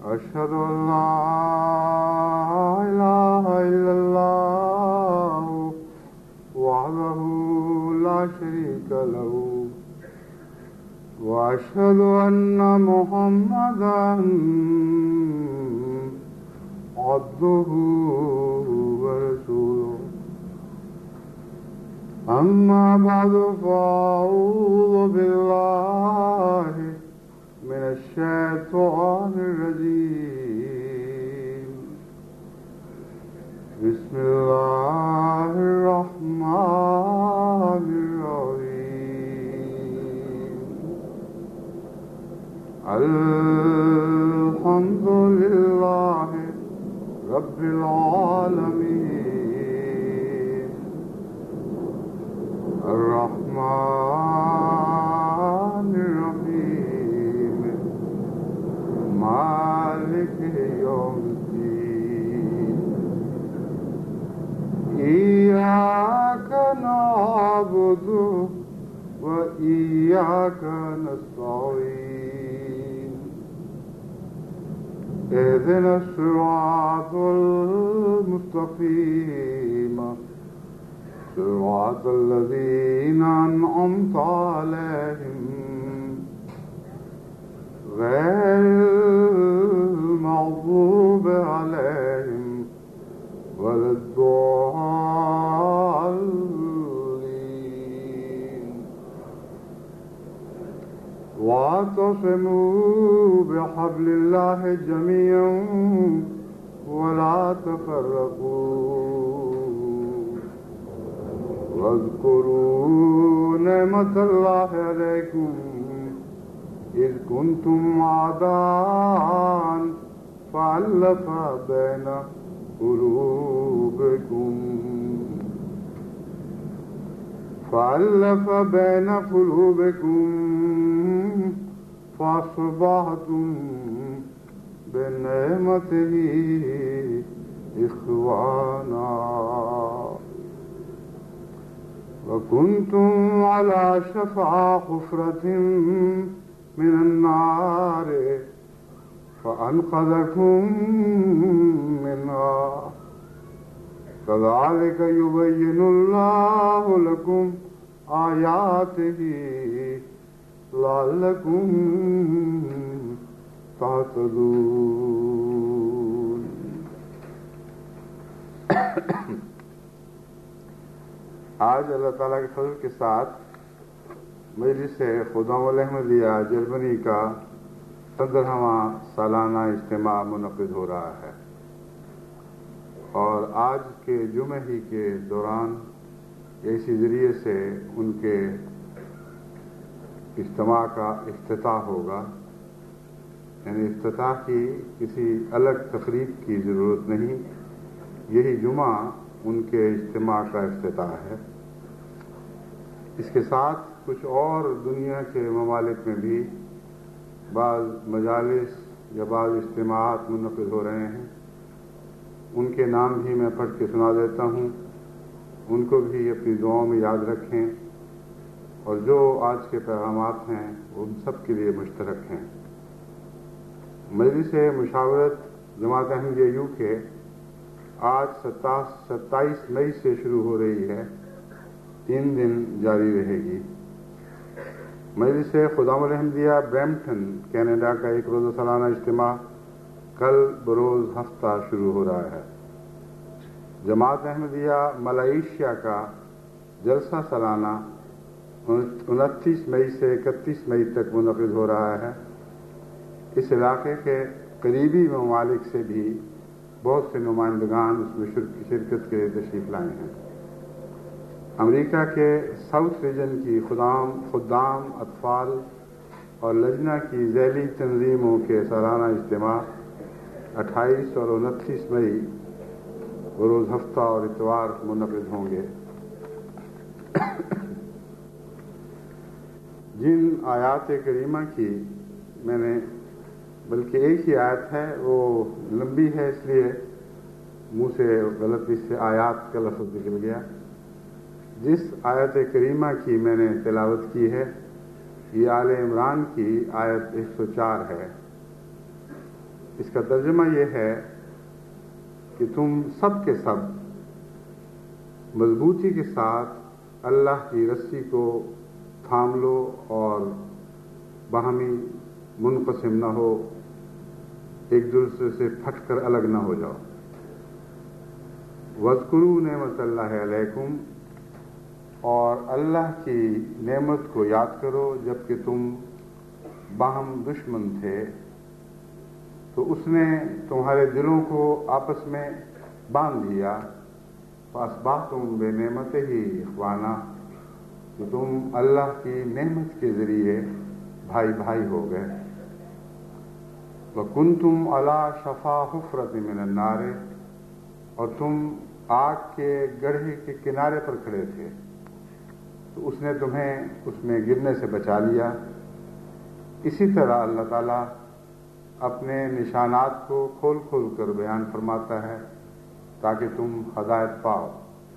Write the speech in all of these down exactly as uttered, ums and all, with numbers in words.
أشهد أن لا إله إلا الله وحده لا شريك له وأشهد أن محمدا عبده ورسوله أما بعد فأعوذ بالله من الشيطان الرجيم بسم الله الرحمن الرحيم الحمد لله رب العالمين الرحمن الرحيم مالك يوم الدين إياك نعبد وإياك نستعين اهدنا الصراط المستقيم صراط الذين أنعمت عليهم غير المغضوب عليهم ولا الضالين واعتصموا بحبل الله جميعا ولا تفرقوا واذكروا نعمة الله عليكم إذ كنتم أعداء فألف بين قلوبكم فألف بين قلوبكم فأصبحتم بنعمته إخوانا وكنتم على شفا حفرة من النار فأنقذكم منها كذلك يبين الله لكم آياته لعلكم تهتدون. آج اللہ تعالیٰ کے فضل کے ساتھ مجلس خدا احمدیہ جرمنی کا پندرہواں سالانہ اجتماع منعقد ہو رہا ہے، اور آج کے جمعے ہی کے دوران اسی ذریعے سے ان کے اجتماع کا افتتاح ہوگا. یعنی افتتاح کی کسی الگ تقریب کی ضرورت نہیں، یہی جمعہ ان کے اجتماع کا افتتاح ہے. اس کے ساتھ کچھ اور دنیا کے ممالک میں بھی بعض مجالس یا بعض اجتماعات منعقد ہو رہے ہیں. ان کے نام بھی میں پڑھ کے سنا دیتا ہوں، ان کو بھی اپنی دعاؤں میں یاد رکھیں، اور جو آج کے پیغامات ہیں وہ ان سب کے لیے مشترک ہیں. مجلس مشاورت جماعت احمدیہ یو کے آج ستائیس مئی سے شروع ہو رہی ہے، تین دن جاری رہے گی. مجلس خدام الاحمدیہ برمپٹن کینیڈا کا ایک روزہ سالانہ اجتماع کل بروز ہفتہ شروع ہو رہا ہے. جماعت احمدیہ ملائیشیا کا جلسہ سالانہ انتیس مئی سے اکتیس مئی تک منعقد ہو رہا ہے. اس علاقے کے قریبی ممالک سے بھی بہت سے نمائندگان اس میں شرکت کے لیے تشریف لائے ہیں. امریکہ کے ساؤتھ ریجن کی خدام خدام اطفال اور لجنہ کی ذیلی تنظیموں کے سالانہ اجتماع اٹھائیس اور انتیس مئی بروز ہفتہ اور اتوار منعقد ہوں گے. جن آیات کریمہ کی میں نے بلکہ ایک ہی آیت ہے، وہ لمبی ہے اس لیے منہ سے غلطی سے آیات کا لفظ نکل گیا. جس آیت کریمہ کی میں نے تلاوت کی ہے یہ آل عمران کی آیت ایک سو چار ہے. اس کا ترجمہ یہ ہے کہ تم سب کے سب مضبوطی کے ساتھ اللہ کی رسی کو تھام لو اور باہمی منقسم نہ ہو، ایک دوسرے سے پھٹ کر الگ نہ ہو جاؤ۔ وَاذْكُرُوا نعمت اللہ علیکم، اور اللہ کی نعمت کو یاد کرو جبکہ تم باہم دشمن تھے تو اس نے تمہارے دلوں کو آپس میں باندھ دیا، فَأَصْبَحْتُمْ بِنِعْمَتِهِ إِخْوَانًا، کہ تم اللہ کی نعمت کے ذریعے بھائی بھائی ہو گئے۔ وَكُنْتُمْ عَلَى شَفَا حُفْرَةٍ مِّنَ النَّارِ، اور تم آگ کے گڑھے کے کنارے پر کھڑے تھے تو اس نے تمہیں اس میں گرنے سے بچا لیا۔ اسی طرح اللہ تعالیٰ اپنے نشانات کو کھول کھول کر بیان فرماتا ہے تاکہ تم ہدایت پاؤ۔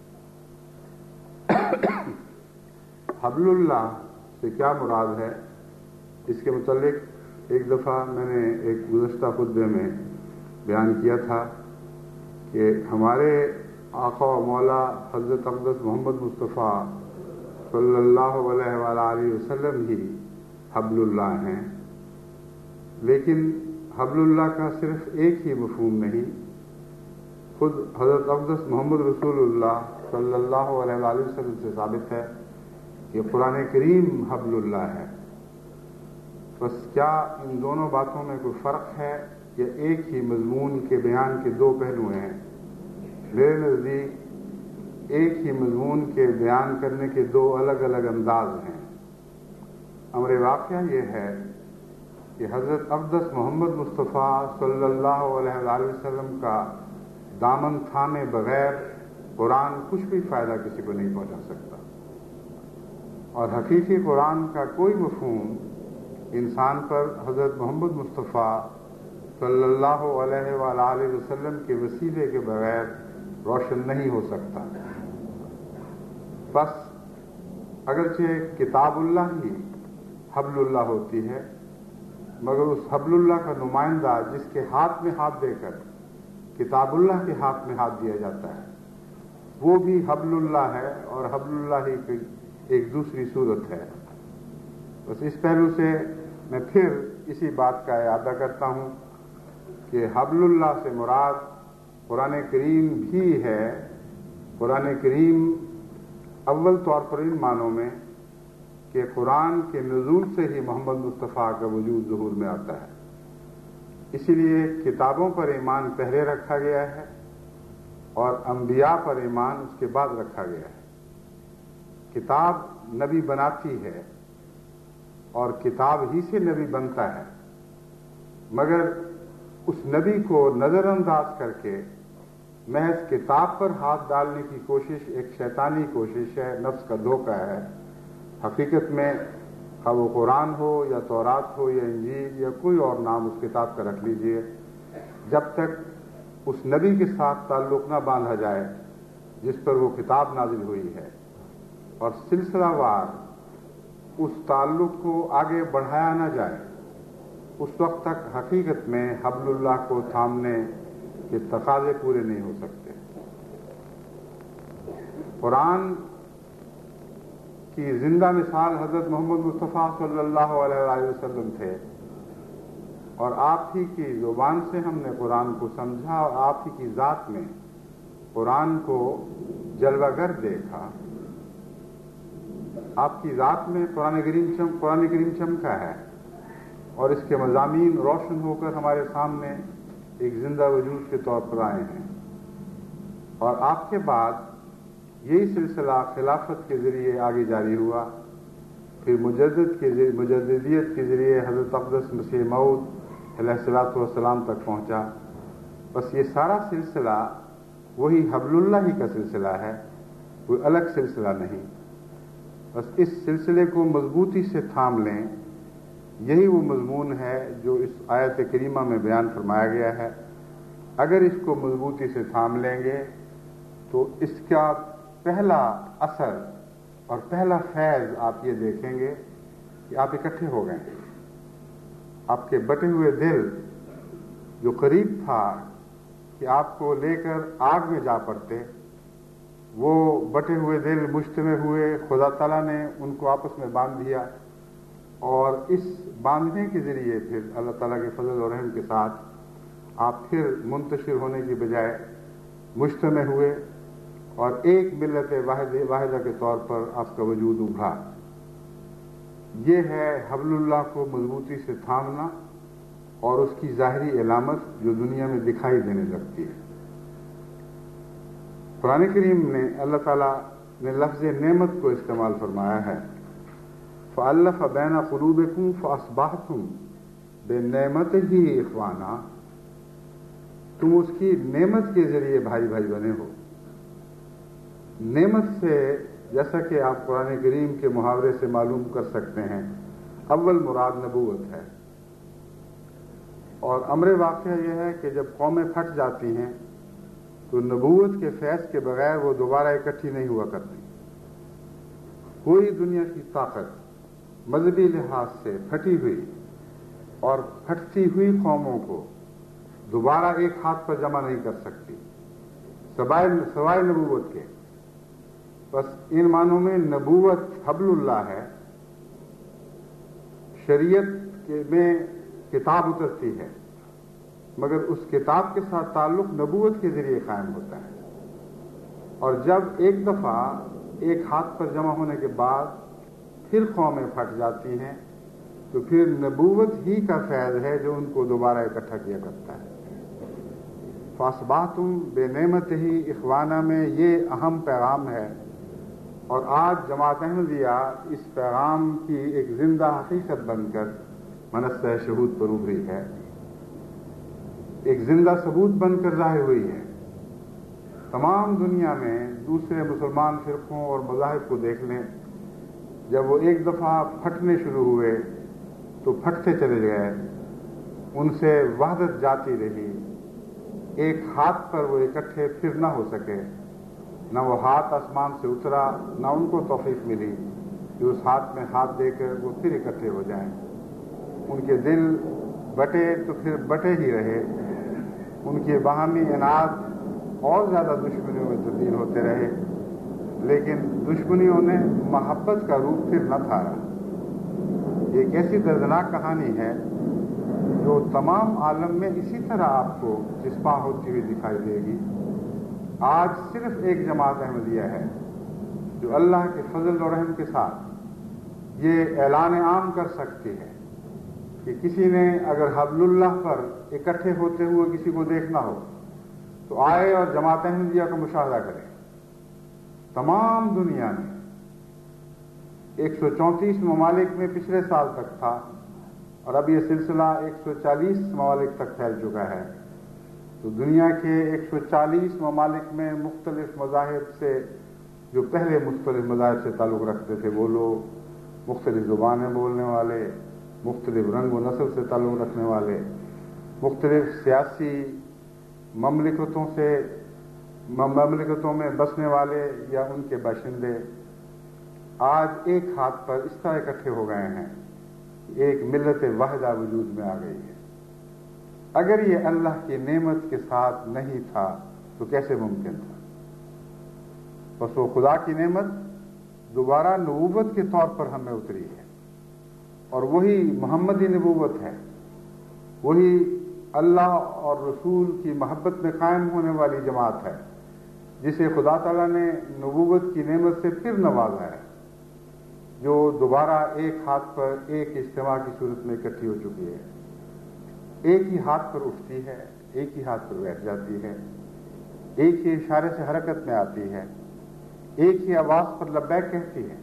حبل اللہ سے کیا مراد ہے، اس کے متعلق ایک دفعہ میں نے ایک گزشتہ خطبے میں بیان کیا تھا کہ ہمارے آقا و مولا حضرت اقدس محمد مصطفیٰ صلی اللہ علیہ وآلہ وسلم ہی حبل اللہ ہیں، لیکن حبل اللہ کا صرف ایک ہی مفہوم نہیں، خود حضرت اقدس محمد رسول اللہ صلی اللہ علیہ وآلہ وسلم سے ثابت ہے کہ قرآن کریم حبل اللہ ہے۔ بس کیا ان دونوں باتوں میں کوئی فرق ہے یا ایک ہی مضمون کے بیان کے دو پہلو ہیں؟ میرے نزدیک ایک ہی مضمون کے بیان کرنے کے دو الگ الگ انداز ہیں۔ امر واقعہ یہ ہے کہ حضرت اقدس محمد مصطفیٰ صلی اللہ علیہ وآلہ وسلم کا دامن تھامے بغیر قرآن کچھ بھی فائدہ کسی کو نہیں پہنچا سکتا، اور حقیقی قرآن کا کوئی مفہوم انسان پر حضرت محمد مصطفیٰ صلی اللہ علیہ وآلہ وسلم کے وسیلے کے بغیر روشن نہیں ہو سکتا۔ بس اگرچہ کتاب اللہ ہی حبل اللہ ہوتی ہے، مگر اس حبل اللہ کا نمائندہ جس کے ہاتھ میں ہاتھ دے کر کتاب اللہ کے ہاتھ میں ہاتھ دیا جاتا ہے وہ بھی حبل اللہ ہے، اور حبل اللہ ہی کی ایک دوسری صورت ہے۔ بس اس پہلو سے میں پھر اسی بات کا اعادہ کرتا ہوں کہ حبل اللہ سے مراد قرآن کریم بھی ہے۔ قرآن کریم اول طور پر ان معنوں میں کہ قرآن کے نزول سے ہی محمد مصطفیٰ کا وجود ظہور میں آتا ہے، اسی لیے کتابوں پر ایمان پہلے رکھا گیا ہے اور انبیاء پر ایمان اس کے بعد رکھا گیا ہے۔ کتاب نبی بناتی ہے اور کتاب ہی سے نبی بنتا ہے، مگر اس نبی کو نظر انداز کر کے محض کتاب پر ہاتھ ڈالنے کی کوشش ایک شیطانی کوشش ہے، نفس کا دھوکہ ہے۔ حقیقت میں خواہ وہ قرآن ہو یا تورات ہو یا انجیل یا کوئی اور نام اس کتاب کا رکھ لیجئے، جب تک اس نبی کے ساتھ تعلق نہ باندھا جائے جس پر وہ کتاب نازل ہوئی ہے اور سلسلہ وار اس تعلق کو آگے بڑھایا نہ جائے، اس وقت تک حقیقت میں حبل اللہ کو تھامنے کے تقاضے پورے نہیں ہو سکتے۔ قرآن کی زندہ مثال حضرت محمد مصطفیٰ صلی اللہ علیہ وآلہ وسلم تھے، اور آپ ہی کی زبان سے ہم نے قرآن کو سمجھا اور آپ ہی کی ذات میں قرآن کو جلوہ گر دیکھا۔ آپ کی ذات میں قرآن کریم چم قرآن کریم چمکا ہے اور اس کے مضامین روشن ہو کر ہمارے سامنے ایک زندہ وجود کے طور پر آئے ہیں، اور آپ کے بعد یہی سلسلہ خلافت کے ذریعے آگے جاری ہوا، پھر مجدد کے ذریعے مجددیت کے ذریعے حضرت اقدس مسیح موعود علیہ الصلوۃ والسلام تک پہنچا۔ بس یہ سارا سلسلہ وہی حبل اللہ ہی کا سلسلہ ہے، کوئی الگ سلسلہ نہیں۔ بس اس سلسلے کو مضبوطی سے تھام لیں، یہی وہ مضمون ہے جو اس آیت کریمہ میں بیان فرمایا گیا ہے۔ اگر اس کو مضبوطی سے تھام لیں گے تو اس کا پہلا اثر اور پہلا فیض آپ یہ دیکھیں گے کہ آپ اکٹھے ہو گئے ہیں، آپ کے بٹے ہوئے دل جو قریب تھا کہ آپ کو لے کر آگ میں جا پڑتے، وہ بٹے ہوئے دل مجتمع ہوئے، خدا تعالیٰ نے ان کو آپس میں باندھ دیا، اور اس باندھنے کے ذریعے پھر اللہ تعالیٰ کے فضل اور رحم کے ساتھ آپ پھر منتشر ہونے کی بجائے مجتمع ہوئے اور ایک ملت واحد واحدہ کے طور پر آپ کا وجود ابھرا۔ یہ ہے حبل اللہ کو مضبوطی سے تھامنا اور اس کی ظاہری علامت جو دنیا میں دکھائی دینے لگتی ہے۔ قرآن کریم نے اللہ تعالیٰ نے لفظ نعمت کو استعمال فرمایا ہے، فَأَلَّفَ بَيْنَ قُلُوبِكُمْ فَأَصْبَحْتُمْ بِنِعْمَتِهِ إِخْوَانًا، تم اس کی نعمت کے ذریعے بھائی بھائی بنے ہو۔ نعمت سے جیسا کہ آپ قرآن کریم کے محاورے سے معلوم کر سکتے ہیں، اول مراد نبوت ہے، اور امر واقعہ یہ ہے کہ جب قومیں پھٹ جاتی ہیں تو نبوت کے فیض کے بغیر وہ دوبارہ اکٹھی نہیں ہوا کرتی۔ کوئی دنیا کی طاقت مذہبی لحاظ سے پھٹی ہوئی اور پھٹتی ہوئی قوموں کو دوبارہ ایک ہاتھ پر جمع نہیں کر سکتی سوائے سوائے نبوت کے۔ بس ان معنوں میں نبوت حبل اللہ ہے، شریعت میں کتاب اترتی ہے، مگر اس کتاب کے ساتھ تعلق نبوت کے ذریعے قائم ہوتا ہے، اور جب ایک دفعہ ایک ہاتھ پر جمع ہونے کے بعد پھر قومیں پھٹ جاتی ہیں تو پھر نبوت ہی کا فیض ہے جو ان کو دوبارہ اکٹھا کیا کرتا ہے۔ فَأَصْبَحْتُمْ بِنِعْمَتِهِ إِخْوَانًا میں یہ اہم پیغام ہے، اور آج جماعت احمدیہ اس پیغام کی ایک زندہ حقیقت بن کر منصہ شہود پر ابھری ہے، ایک زندہ ثبوت بن کر ظاہر ہوئی ہے۔ تمام دنیا میں دوسرے مسلمان فرقوں اور مذاہب کو دیکھ لیں، جب وہ ایک دفعہ پھٹنے شروع ہوئے تو پھٹتے چلے گئے، ان سے وحدت جاتی رہی، ایک ہاتھ پر وہ اکٹھے پھر نہ ہو سکے، نہ وہ ہاتھ آسمان سے اترا، نہ ان کو توفیق ملی کہ اس ہاتھ میں ہاتھ دے کر وہ پھر اکٹھے ہو جائیں۔ ان کے دل بٹے تو پھر بٹے ہی رہے، ان کی باہمی اناد اور زیادہ دشمنیوں میں تبدیل ہوتے رہے، لیکن دشمنیوں نے محبت کا روپ پھر نہ دھارا۔ یہ ایک ایسی دردناک کہانی ہے جو تمام عالم میں اسی طرح آپ کو چسپاں ہوتی ہوئی دکھائی دے گی۔ آج صرف ایک جماعت احمدیہ ہے جو اللہ کے فضل و رحم کے ساتھ یہ اعلان عام کر سکتی ہے کہ کسی نے اگر حبل اللہ پر اکٹھے ہوتے ہوئے کسی کو دیکھنا ہو تو آئے اور جماعت احمدیہ کا مشاہدہ کرے۔ تمام دنیا میں ایک سو چونتیس ممالک میں پچھلے سال تک تھا، اور اب یہ سلسلہ ایک سو چالیس ممالک تک پھیل چکا ہے۔ تو دنیا کے ایک سو چالیس ممالک میں مختلف مذاہب سے، جو پہلے مختلف مذاہب سے تعلق رکھتے تھے وہ لوگ، مختلف زبانیں بولنے والے، مختلف رنگ و نسل سے تعلق رکھنے والے، مختلف سیاسی مملکتوں سے مملکتوں میں بسنے والے یا ان کے باشندے، آج ایک ہاتھ پر اس طرح اکٹھے ہو گئے ہیں، ایک ملت واحدہ وجود میں آ گئی ہے۔ اگر یہ اللہ کی نعمت کے ساتھ نہیں تھا تو کیسے ممکن تھا؟ بس وہ خدا کی نعمت دوبارہ نبوت کے طور پر ہمیں اتری ہے، اور وہی محمدی نبوت ہے، وہی اللہ اور رسول کی محبت میں قائم ہونے والی جماعت ہے جسے خدا تعالیٰ نے نبوت کی نعمت سے پھر نوازا ہے، جو دوبارہ ایک ہاتھ پر ایک اجتماع کی صورت میں اکٹھی ہو چکی ہے، ایک ہی ہاتھ پر اٹھتی ہے، ایک ہی ہاتھ پر بیٹھ جاتی ہے، ایک ہی اشارے سے حرکت میں آتی ہے، ایک ہی آواز پر لبیک کہتی ہے۔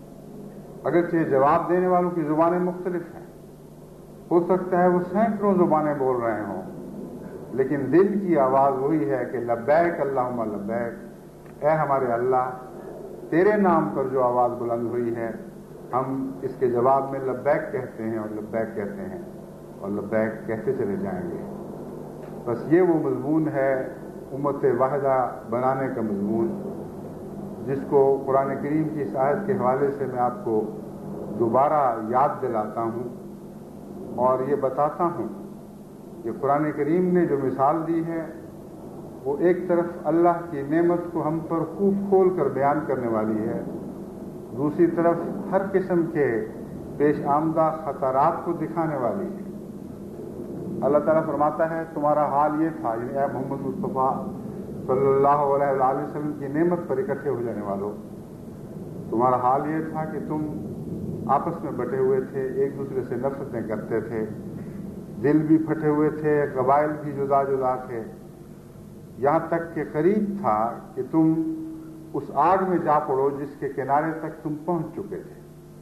اگرچہ جواب دینے والوں کی زبانیں مختلف ہیں، ہو سکتا ہے وہ سینکڑوں زبانیں بول رہے ہوں، لیکن دل کی آواز وہی ہے کہ لبیک اللہم لبیک، اے ہمارے اللہ، تیرے نام پر جو آواز بلند ہوئی ہے ہم اس کے جواب میں لبیک کہتے ہیں اور لبیک کہتے ہیں اور لبیک کہتے چلے جائیں گے۔ بس یہ وہ مضمون ہے امت واحدہ بنانے کا مضمون، جس کو قرآن کریم کی اس آیت کے حوالے سے میں آپ کو دوبارہ یاد دلاتا ہوں اور یہ بتاتا ہوں یہ قرآن کریم نے جو مثال دی ہے وہ ایک طرف اللہ کی نعمت کو ہم پر خوب کھول کر بیان کرنے والی ہے، دوسری طرف ہر قسم کے پیش آمدہ خطرات کو دکھانے والی ہے۔ اللہ تعالیٰ فرماتا ہے تمہارا حال یہ تھا، یعنی اے محمد مصطفیٰ صلی اللہ علیہ وآلہ وسلم کی نعمت پر اکٹھے ہو جانے والوں، تمہارا حال یہ تھا کہ تم آپس میں بٹے ہوئے تھے، ایک دوسرے سے نفرتیں کرتے تھے، دل بھی پھٹے ہوئے تھے، قبائل بھی جدا جدا تھے، یہاں تک کہ قریب تھا کہ تم اس آگ میں جا پڑو جس کے کنارے تک تم پہنچ چکے تھے۔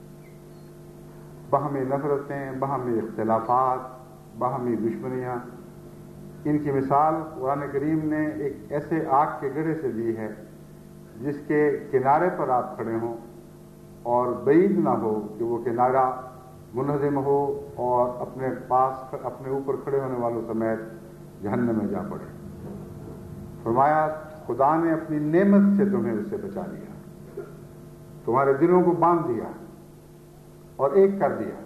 باہمی نفرتیں، باہمی اختلافات، باہمی دشمنیاں، ان کی مثال قرآن کریم نے ایک ایسے آگ کے گڑھے سے دی ہے جس کے کنارے پر آپ کھڑے ہوں اور بعید نہ ہو کہ وہ کنارہ منہدم ہو اور اپنے پاس اپنے اوپر کھڑے ہونے والوں سمیت جہنم میں جا پڑے۔ فرمایا خدا نے اپنی نعمت سے تمہیں اس سے بچا لیا، تمہارے دلوں کو باندھ دیا اور ایک کر دیا۔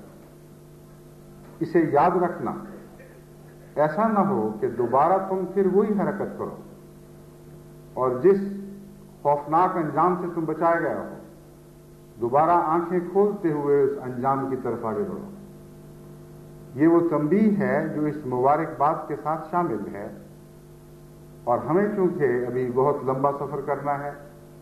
اسے یاد رکھنا، ایسا نہ ہو کہ دوبارہ تم پھر وہی حرکت کرو اور جس خوفناک انجام سے تم بچائے گئے ہو دوبارہ آنکھیں کھولتے ہوئے اس انجام کی طرف آگے بڑھو۔ یہ وہ تنبیہ ہے جو اس مبارکباد کے ساتھ شامل ہے، اور ہمیں چونکہ ابھی بہت لمبا سفر کرنا ہے،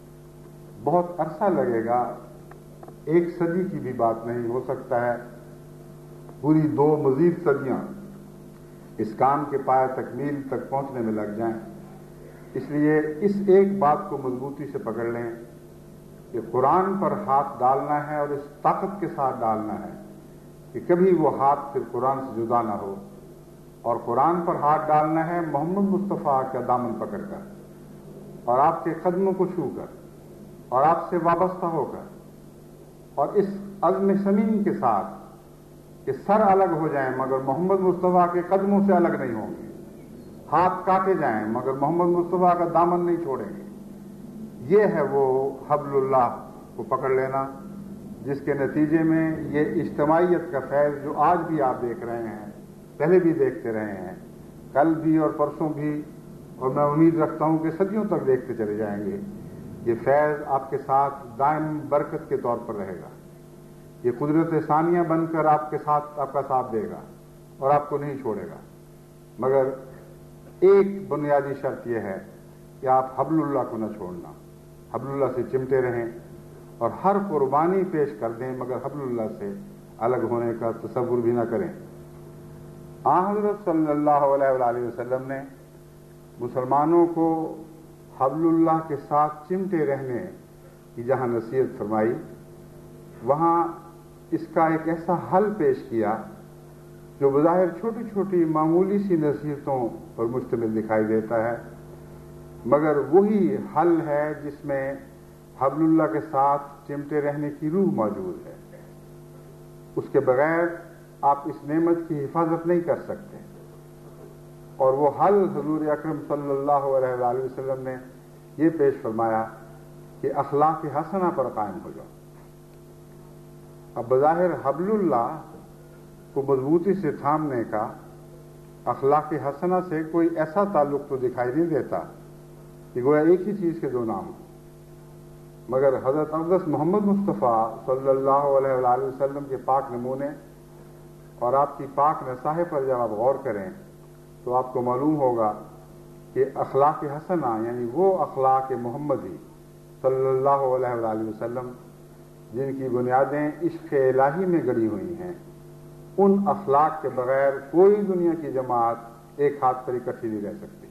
بہت عرصہ لگے گا، ایک صدی کی بھی بات نہیں، ہو سکتا ہے پوری دو مزید صدیاں اس کام کے پایہ تکمیل تک پہنچنے میں لگ جائیں۔ اس لیے اس ایک بات کو مضبوطی سے پکڑ لیں کہ قرآن پر ہاتھ ڈالنا ہے اور اس طاقت کے ساتھ ڈالنا ہے کہ کبھی وہ ہاتھ پھر قرآن سے جدا نہ ہو، اور قرآن پر ہاتھ ڈالنا ہے محمد مصطفیٰ کا دامن پکڑ کر اور آپ کے قدموں کو چھو کر اور آپ سے وابستہ ہو کر، اور اس عزم صمیم کے ساتھ کہ سر الگ ہو جائیں مگر محمد مصطفیٰ کے قدموں سے الگ نہیں ہوں گے، ہاتھ کاٹے جائیں مگر محمد مصطفیٰ کا دامن نہیں چھوڑیں گے۔ یہ ہے وہ حبل اللہ کو پکڑ لینا جس کے نتیجے میں یہ اجتماعیت کا فیض جو آج بھی آپ دیکھ رہے ہیں، پہلے بھی دیکھتے رہے ہیں، کل بھی اور پرسوں بھی، اور میں امید رکھتا ہوں کہ صدیوں تک دیکھتے چلے جائیں گے، یہ فیض آپ کے ساتھ دائم برکت کے طور پر رہے گا۔ یہ قدرت ثانیہ بن کر آپ کے ساتھ آپ کا ساتھ دے گا اور آپ کو نہیں چھوڑے گا، مگر ایک بنیادی شرط یہ ہے کہ آپ حبل اللہ کو نہ چھوڑنا، حبل اللہ سے چمٹے رہیں اور ہر قربانی پیش کر دیں مگر حبل اللہ سے الگ ہونے کا تصور بھی نہ کریں۔ آن حضرت صلی اللہ علیہ وآلہ وسلم نے مسلمانوں کو حبل اللہ کے ساتھ چمٹے رہنے کی جہاں نصیحت فرمائی، وہاں اس کا ایک ایسا حل پیش کیا جو بظاہر چھوٹی چھوٹی معمولی سی نصیحتوں پر مشتمل دکھائی دیتا ہے، مگر وہی حل ہے جس میں حبل اللہ کے ساتھ چمٹے رہنے کی روح موجود ہے۔ اس کے بغیر آپ اس نعمت کی حفاظت نہیں کر سکتے، اور وہ حل حضور اکرم صلی اللہ علیہ وآلہ وسلم نے یہ پیش فرمایا کہ اخلاق حسنہ پر قائم ہو جاؤ۔ اب بظاہر حبل اللہ کو مضبوطی سے تھامنے کا اخلاق حسنہ سے کوئی ایسا تعلق تو دکھائی نہیں دیتا کہ گویا ایک ہی چیز کے دو نام ہوں، مگر حضرت اقدس محمد مصطفیٰ صلی اللہ علیہ وآلہ وسلم کے پاک نمونے اور آپ کی پاک نصاحت پر جب آپ غور کریں تو آپ کو معلوم ہوگا کہ اخلاق حسنہ یعنی وہ اخلاق محمدی صلی اللہ علیہ وآلہ وسلم جن کی بنیادیں عشق الہی میں گڑی ہوئی ہیں، ان اخلاق کے بغیر کوئی دنیا کی جماعت ایک ہاتھ پر اکٹھی نہیں رہ سکتی۔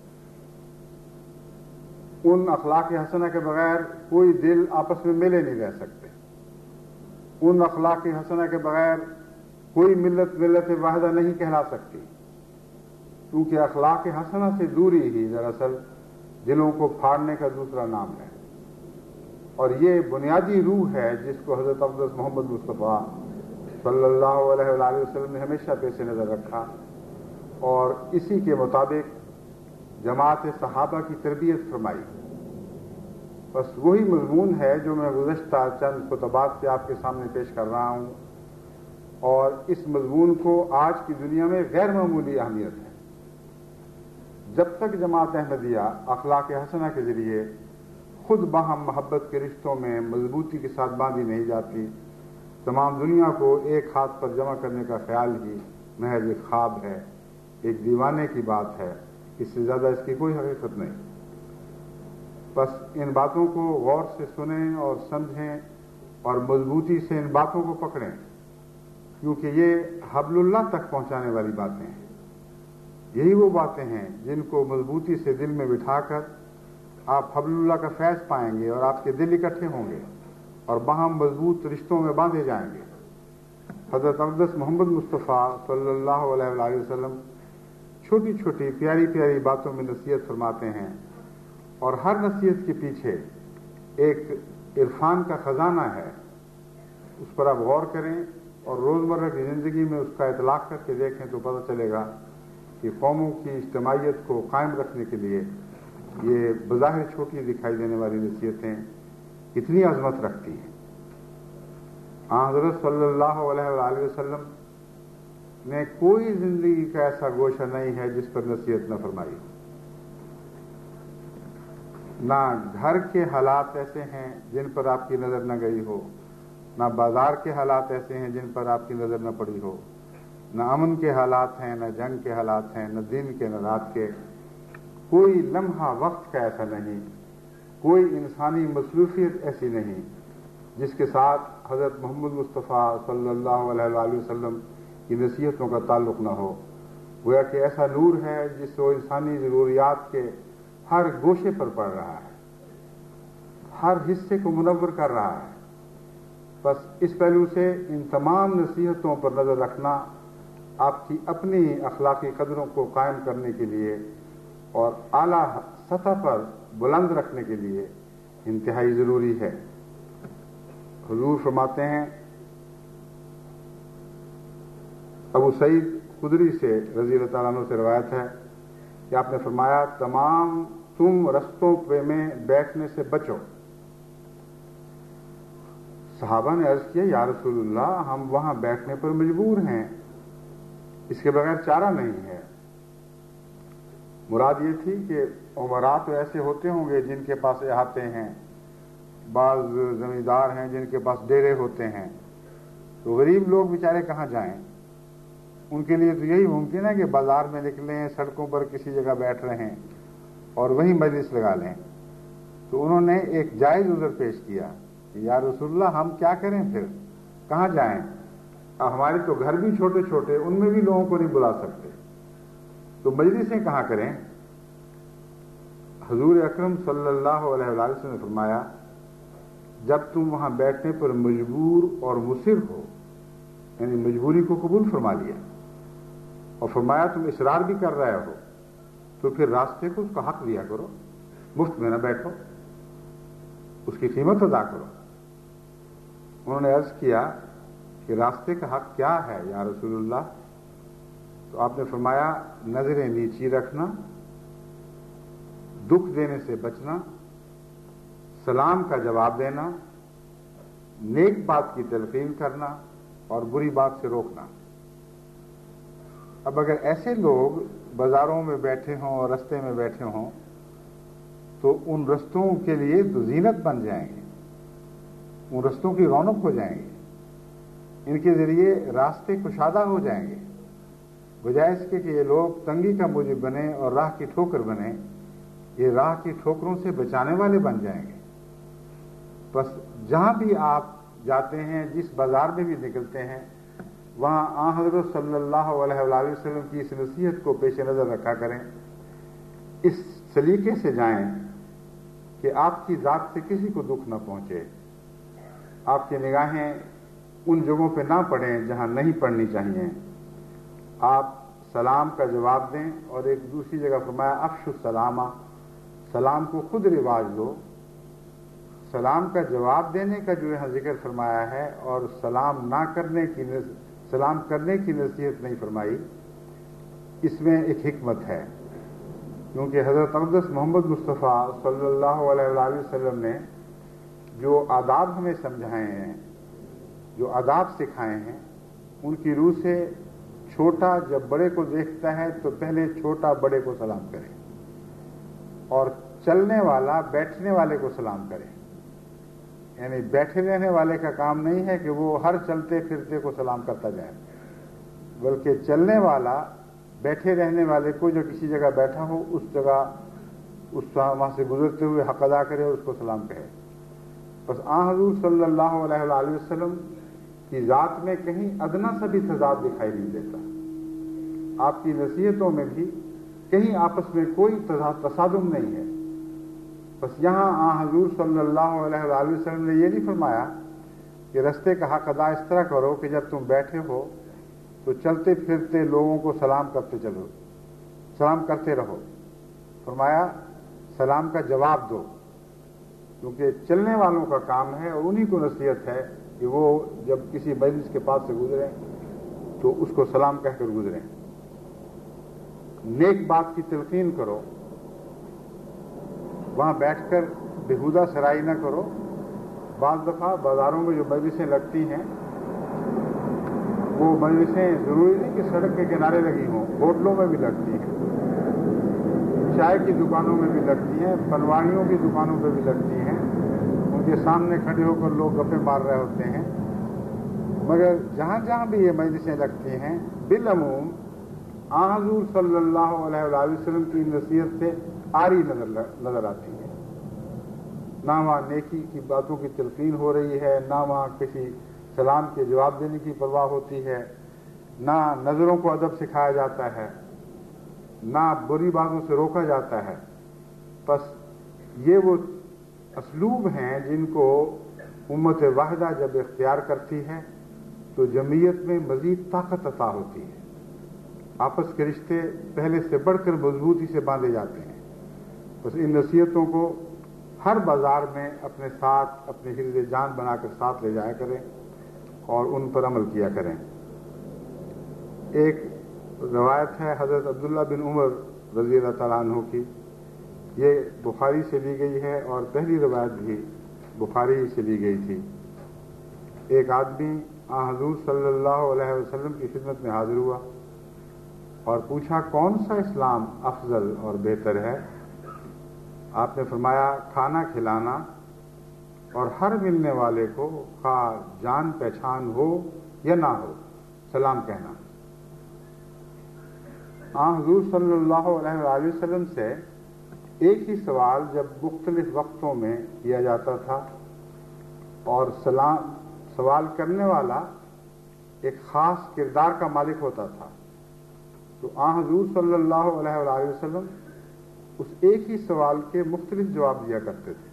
ان اخلاق حسنہ کے بغیر کوئی دل آپس میں ملے نہیں رہ سکتے۔ ان اخلاق حسنہ کے بغیر کوئی ملت ملت واحدہ نہیں کہلا سکتی، کیونکہ اخلاق حسنہ سے دوری ہی دراصل دلوں کو پھاڑنے کا دوسرا نام ہے، اور یہ بنیادی روح ہے جس کو حضرت اقدس محمد مصطفیٰ صلی اللہ علیہ وآلہ وسلم نے ہمیشہ پیش نظر رکھا، اور اسی کے مطابق جماعت صحابہ کی تربیت فرمائی۔ بس وہی مضمون ہے جو میں گزشتہ چند خطبات سے آپ کے سامنے پیش کر رہا ہوں، اور اس مضمون کو آج کی دنیا میں غیر معمولی اہمیت ہے۔ جب تک جماعت احمدیہ اخلاق حسنہ کے ذریعے خود باہم محبت کے رشتوں میں مضبوطی کے ساتھ باندھی نہیں جاتی، تمام دنیا کو ایک ہاتھ پر جمع کرنے کا خیال ہی محض ایک خواب ہے، ایک دیوانے کی بات ہے، اس سے زیادہ اس کی کوئی حقیقت نہیں۔ بس ان باتوں کو غور سے سنیں اور سمجھیں اور مضبوطی سے ان باتوں کو پکڑیں، کیونکہ یہ حبل اللہ تک پہنچانے والی باتیں ہیں۔ یہی وہ باتیں ہیں جن کو مضبوطی سے دل میں بٹھا کر آپ حبل اللہ کا فیض پائیں گے اور آپ کے دل اکٹھے ہوں گے اور باہم مضبوط رشتوں میں باندھے جائیں گے۔ حضرت اقدس محمد مصطفیٰ صلی اللہ علیہ وآلہ وسلم چھوٹی چھوٹی پیاری پیاری باتوں میں نصیحت فرماتے ہیں، اور ہر نصیحت کے پیچھے ایک عرفان کا خزانہ ہے۔ اس پر آپ غور کریں اور روزمرہ کی زندگی میں اس کا اطلاق کر کے دیکھیں تو پتہ چلے گا کہ قوموں کی اجتماعیت کو قائم رکھنے کے لیے یہ بظاہر چھوٹی دکھائی دینے والی نصیحتیں کتنی عظمت رکھتی ہیں۔ آن حضرت صلی اللہ علیہ وآلہ وسلم نے کوئی زندگی کا ایسا گوشہ نہیں ہے جس پر نصیحت نہ فرمائی ہو۔ نہ گھر کے حالات ایسے ہیں جن پر آپ کی نظر نہ گئی ہو، نہ بازار کے حالات ایسے ہیں جن پر آپ کی نظر نہ پڑی ہو، نہ امن کے حالات ہیں، نہ جنگ کے حالات ہیں، نہ دن کے نہ رات کے۔ کوئی لمحہ وقت کا ایسا نہیں، کوئی انسانی مصروفیت ایسی نہیں جس کے ساتھ حضرت محمد مصطفیٰ صلی اللہ علیہ وآلہ وسلم کی نصیحتوں کا تعلق نہ ہو۔ گویا کہ ایسا نور ہے جس سے وہ انسانی ضروریات کے ہر گوشے پر پڑ رہا ہے، ہر حصے کو منور کر رہا ہے۔ بس اس پہلو سے ان تمام نصیحتوں پر نظر رکھنا آپ کی اپنی اخلاقی قدروں کو قائم کرنے کے لیے اور اعلیٰ سطح پر بلند رکھنے کے لیے انتہائی ضروری ہے۔ حضور فرماتے ہیں، ابو سعید خدری سے رضی اللہ تعالیٰ عنہ سے روایت ہے کہ آپ نے فرمایا، تمام تم رستوں پہ میں بیٹھنے سے بچو۔ صحابہ نے عرض کیا، یا رسول اللہ ہم وہاں بیٹھنے پر مجبور ہیں، اس کے بغیر چارہ نہیں ہے۔ مراد یہ تھی کہ عمراء تو ایسے ہوتے ہوں گے جن کے پاس احاطے ہیں، بعض زمیندار ہیں جن کے پاس ڈیرے ہوتے ہیں، تو غریب لوگ بیچارے کہاں جائیں؟ ان کے لیے تو یہی ممکن ہے کہ بازار میں نکلیں، سڑکوں پر کسی جگہ بیٹھ رہے ہیں اور وہیں مجلس لگا لیں۔ تو انہوں نے ایک جائز عذر پیش کیا کہ یا رسول اللہ ہم کیا کریں، پھر کہاں جائیں؟ اب ہمارے تو گھر بھی چھوٹے چھوٹے، ان میں بھی لوگوں کو نہیں بلا سکتے، تو مجلسیں کہاں کریں؟ حضور اکرم صلی اللہ علیہ وسلم نے فرمایا، جب تم وہاں بیٹھنے پر مجبور اور مصر ہو، یعنی مجبوری کو قبول فرما لیا اور فرمایا تم اصرار بھی کر رہے ہو، تو پھر راستے کو اس کا حق دیا کرو، مفت میں نہ بیٹھو، اس کی قیمت ادا کرو۔ انہوں نے عرض کیا کہ راستے کا حق کیا ہے یا رسول اللہ؟ تو آپ نے فرمایا، نظریں نیچی رکھنا، دکھ دینے سے بچنا، سلام کا جواب دینا، نیک بات کی تلقین کرنا اور بری بات سے روکنا۔ اب اگر ایسے لوگ بازاروں میں بیٹھے ہوں اور رستے میں بیٹھے ہوں تو ان رستوں کے لیے تو زینت بن جائیں گے، ان رستوں کی رونق ہو جائیں گے، ان کے ذریعے راستے کشادہ ہو جائیں گے، بجائے اس کے کہ یہ لوگ تنگی کا موجب بنے اور راہ کی ٹھوکر بنے، یہ راہ کی ٹھوکروں سے بچانے والے بن جائیں گے۔ بس جہاں بھی آپ جاتے ہیں، جس بازار میں بھی نکلتے ہیں، وہاں آن حضرت صلی اللہ علیہ وآلہ وسلم کی اس نصیحت کو پیش نظر رکھا کریں، اس سلیقے سے جائیں کہ آپ کی ذات سے کسی کو دکھ نہ پہنچے، آپ کی نگاہیں ان جگہوں پہ نہ پڑیں جہاں نہیں پڑنی چاہیے، آپ سلام کا جواب دیں، اور ایک دوسری جگہ فرمایا افشوا السلامہ، سلام کو خود رواج دو۔ سلام کا جواب دینے کا جو یہاں ذکر فرمایا ہے اور سلام نہ کرنے کی سلام کرنے کی نصیحت نہیں فرمائی، اس میں ایک حکمت ہے، کیونکہ حضرت اقدس محمد مصطفیٰ صلی اللہ علیہ وآلہ وسلم نے جو آداب ہمیں سمجھائے ہیں، جو آداب سکھائے ہیں، ان کی روح سے چھوٹا جب بڑے کو دیکھتا ہے تو پہلے چھوٹا بڑے کو سلام کرے، اور چلنے والا بیٹھنے والے کو سلام کرے. یعنی بیٹھے رہنے والے کا کام نہیں ہے کہ وہ ہر چلتے پھرتے کو سلام کرتا جائے، بلکہ چلنے والا بیٹھے رہنے والے کو جو کسی جگہ بیٹھا ہو اس جگہ اس وہاں سے گزرتے ہوئے حق ادا کرے اور اس کو سلام کہے. بس آن حضور صلی اللہ علیہ وآلہ وسلم کی ذات میں کہیں ادنا سا بھی تضاد دکھائی نہیں دیتا. آپ کی نصیحتوں میں بھی کہیں آپس میں کوئی تصادم نہیں ہے. بس یہاں آن حضور صلی اللہ علیہ وآلہ وسلم نے یہ نہیں فرمایا کہ رستے کا حق ادا اس طرح کرو کہ جب تم بیٹھے ہو تو چلتے پھرتے لوگوں کو سلام کرتے چلو، سلام کرتے رہو. فرمایا سلام کا جواب دو، کیونکہ چلنے والوں کا کام ہے اور انہی کو نصیحت ہے کہ وہ جب کسی مجلس کے پاس سے گزریں تو اس کو سلام کہہ کر گزریں. نیک بات کی تلقین کرو، وہاں بیٹھ کر بےہودہ سرائی نہ کرو. بعض دفعہ بازاروں میں جو مجلسیں لگتی ہیں وہ مجلسیں ضروری نہیں کہ سڑک کے کنارے لگی ہوں، ہوٹلوں میں بھی لگتی ہیں، چائے کی دکانوں میں بھی لگتی ہیں، پنواڑیوں کی دکانوں پہ بھی لگتی ہیں. ان کے سامنے کھڑے ہو کر لوگ گپیں مار رہے ہوتے ہیں. مگر جہاں جہاں بھی یہ مجلسیں لگتی ہیں بالعموم آن حضور صلی اللہ علیہ وآلہ وسلم کی نصیحت سے آری نظر نظر آتی ہے. نہ وہاں نیکی کی باتوں کی تلقین ہو رہی ہے، نہ وہاں کسی سلام کے جواب دینے کی پرواہ ہوتی ہے، نہ نظروں کو ادب سکھایا جاتا ہے، نہ بری باتوں سے روکا جاتا ہے. بس یہ وہ اسلوب ہیں جن کو امت واحدہ جب اختیار کرتی ہے تو جمعیت میں مزید طاقت عطا ہوتی ہے. آپس کے رشتے پہلے سے بڑھ کر مضبوطی سے باندھے جاتے ہیں. بس ان نصیحتوں کو ہر بازار میں اپنے ساتھ اپنے حفظ جان بنا کر ساتھ لے جایا کریں اور ان پر عمل کیا کریں. ایک روایت ہے حضرت عبداللہ بن عمر رضی اللہ تعالیٰ عنہ کی، یہ بخاری سے لی گئی ہے اور پہلی روایت بھی بخاری سے لی گئی تھی. ایک آدمی آن حضور صلی اللہ علیہ وسلم کی خدمت میں حاضر ہوا اور پوچھا کون سا اسلام افضل اور بہتر ہے. آپ نے فرمایا کھانا کھلانا اور ہر ملنے والے کو خواہ جان پہچان ہو یا نہ ہو سلام کہنا. آن حضور صلی اللہ علیہ وآلہ وسلم سے ایک ہی سوال جب مختلف وقتوں میں کیا جاتا تھا اور سلام سوال کرنے والا ایک خاص کردار کا مالک ہوتا تھا تو آن حضور صلی اللہ علیہ وآلہ وسلم اس ایک ہی سوال کے مختلف جواب دیا کرتے تھے.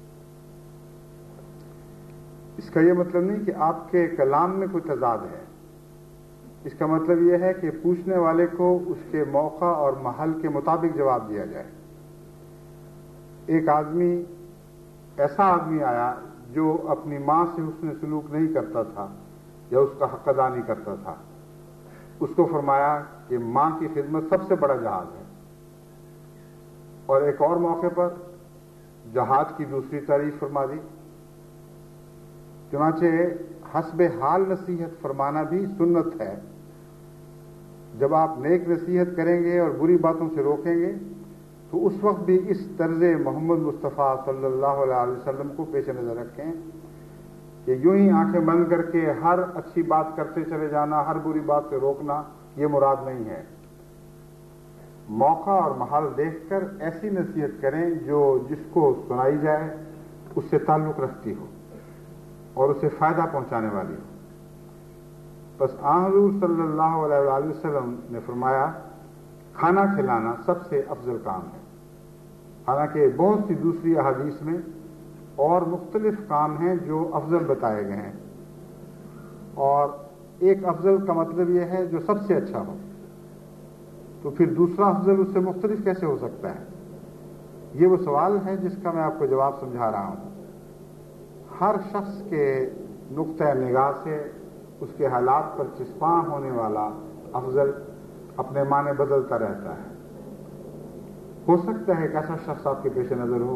اس کا یہ مطلب نہیں کہ آپ کے کلام میں کوئی تضاد ہے، اس کا مطلب یہ ہے کہ پوچھنے والے کو اس کے موقع اور محل کے مطابق جواب دیا جائے. ایک آدمی ایسا آدمی آیا جو اپنی ماں سے حسن سلوک نہیں کرتا تھا یا اس کا حق ادا نہیں کرتا تھا. اس کو فرمایا کہ ماں کی خدمت سب سے بڑا جہاد ہے. اور ایک اور موقع پر جہاد کی دوسری تعریف فرما دی. چنانچہ حسب حال نصیحت فرمانا بھی سنت ہے. جب آپ نیک نصیحت کریں گے اور بری باتوں سے روکیں گے تو اس وقت بھی اس طرز محمد مصطفیٰ صلی اللہ علیہ وسلم کو پیش نظر رکھیں کہ یوں ہی آنکھیں بند کر کے ہر اچھی بات کرتے چلے جانا، ہر بری بات سے روکنا یہ مراد نہیں ہے. موقع اور محل دیکھ کر ایسی نصیحت کریں جو جس کو سنائی جائے اس سے تعلق رکھتی ہو اور اسے فائدہ پہنچانے والی ہو. بس آن حضور صلی اللہ علیہ وآلہ وسلم نے فرمایا کھانا کھلانا سب سے افضل کام ہے. حالانکہ بہت سی دوسری احادیث میں اور مختلف کام ہیں جو افضل بتائے گئے ہیں، اور ایک افضل کا مطلب یہ ہے جو سب سے اچھا ہو. تو پھر دوسرا افضل اس سے مختلف کیسے ہو سکتا ہے؟ یہ وہ سوال ہے جس کا میں آپ کو جواب سمجھا رہا ہوں. ہر شخص کے نقطۂ نگاہ سے اس کے حالات پر چسپاں ہونے والا افضل اپنے معنی بدلتا رہتا ہے. ہو سکتا ہے ایک ایسا شخص آپ کے پیش نظر ہو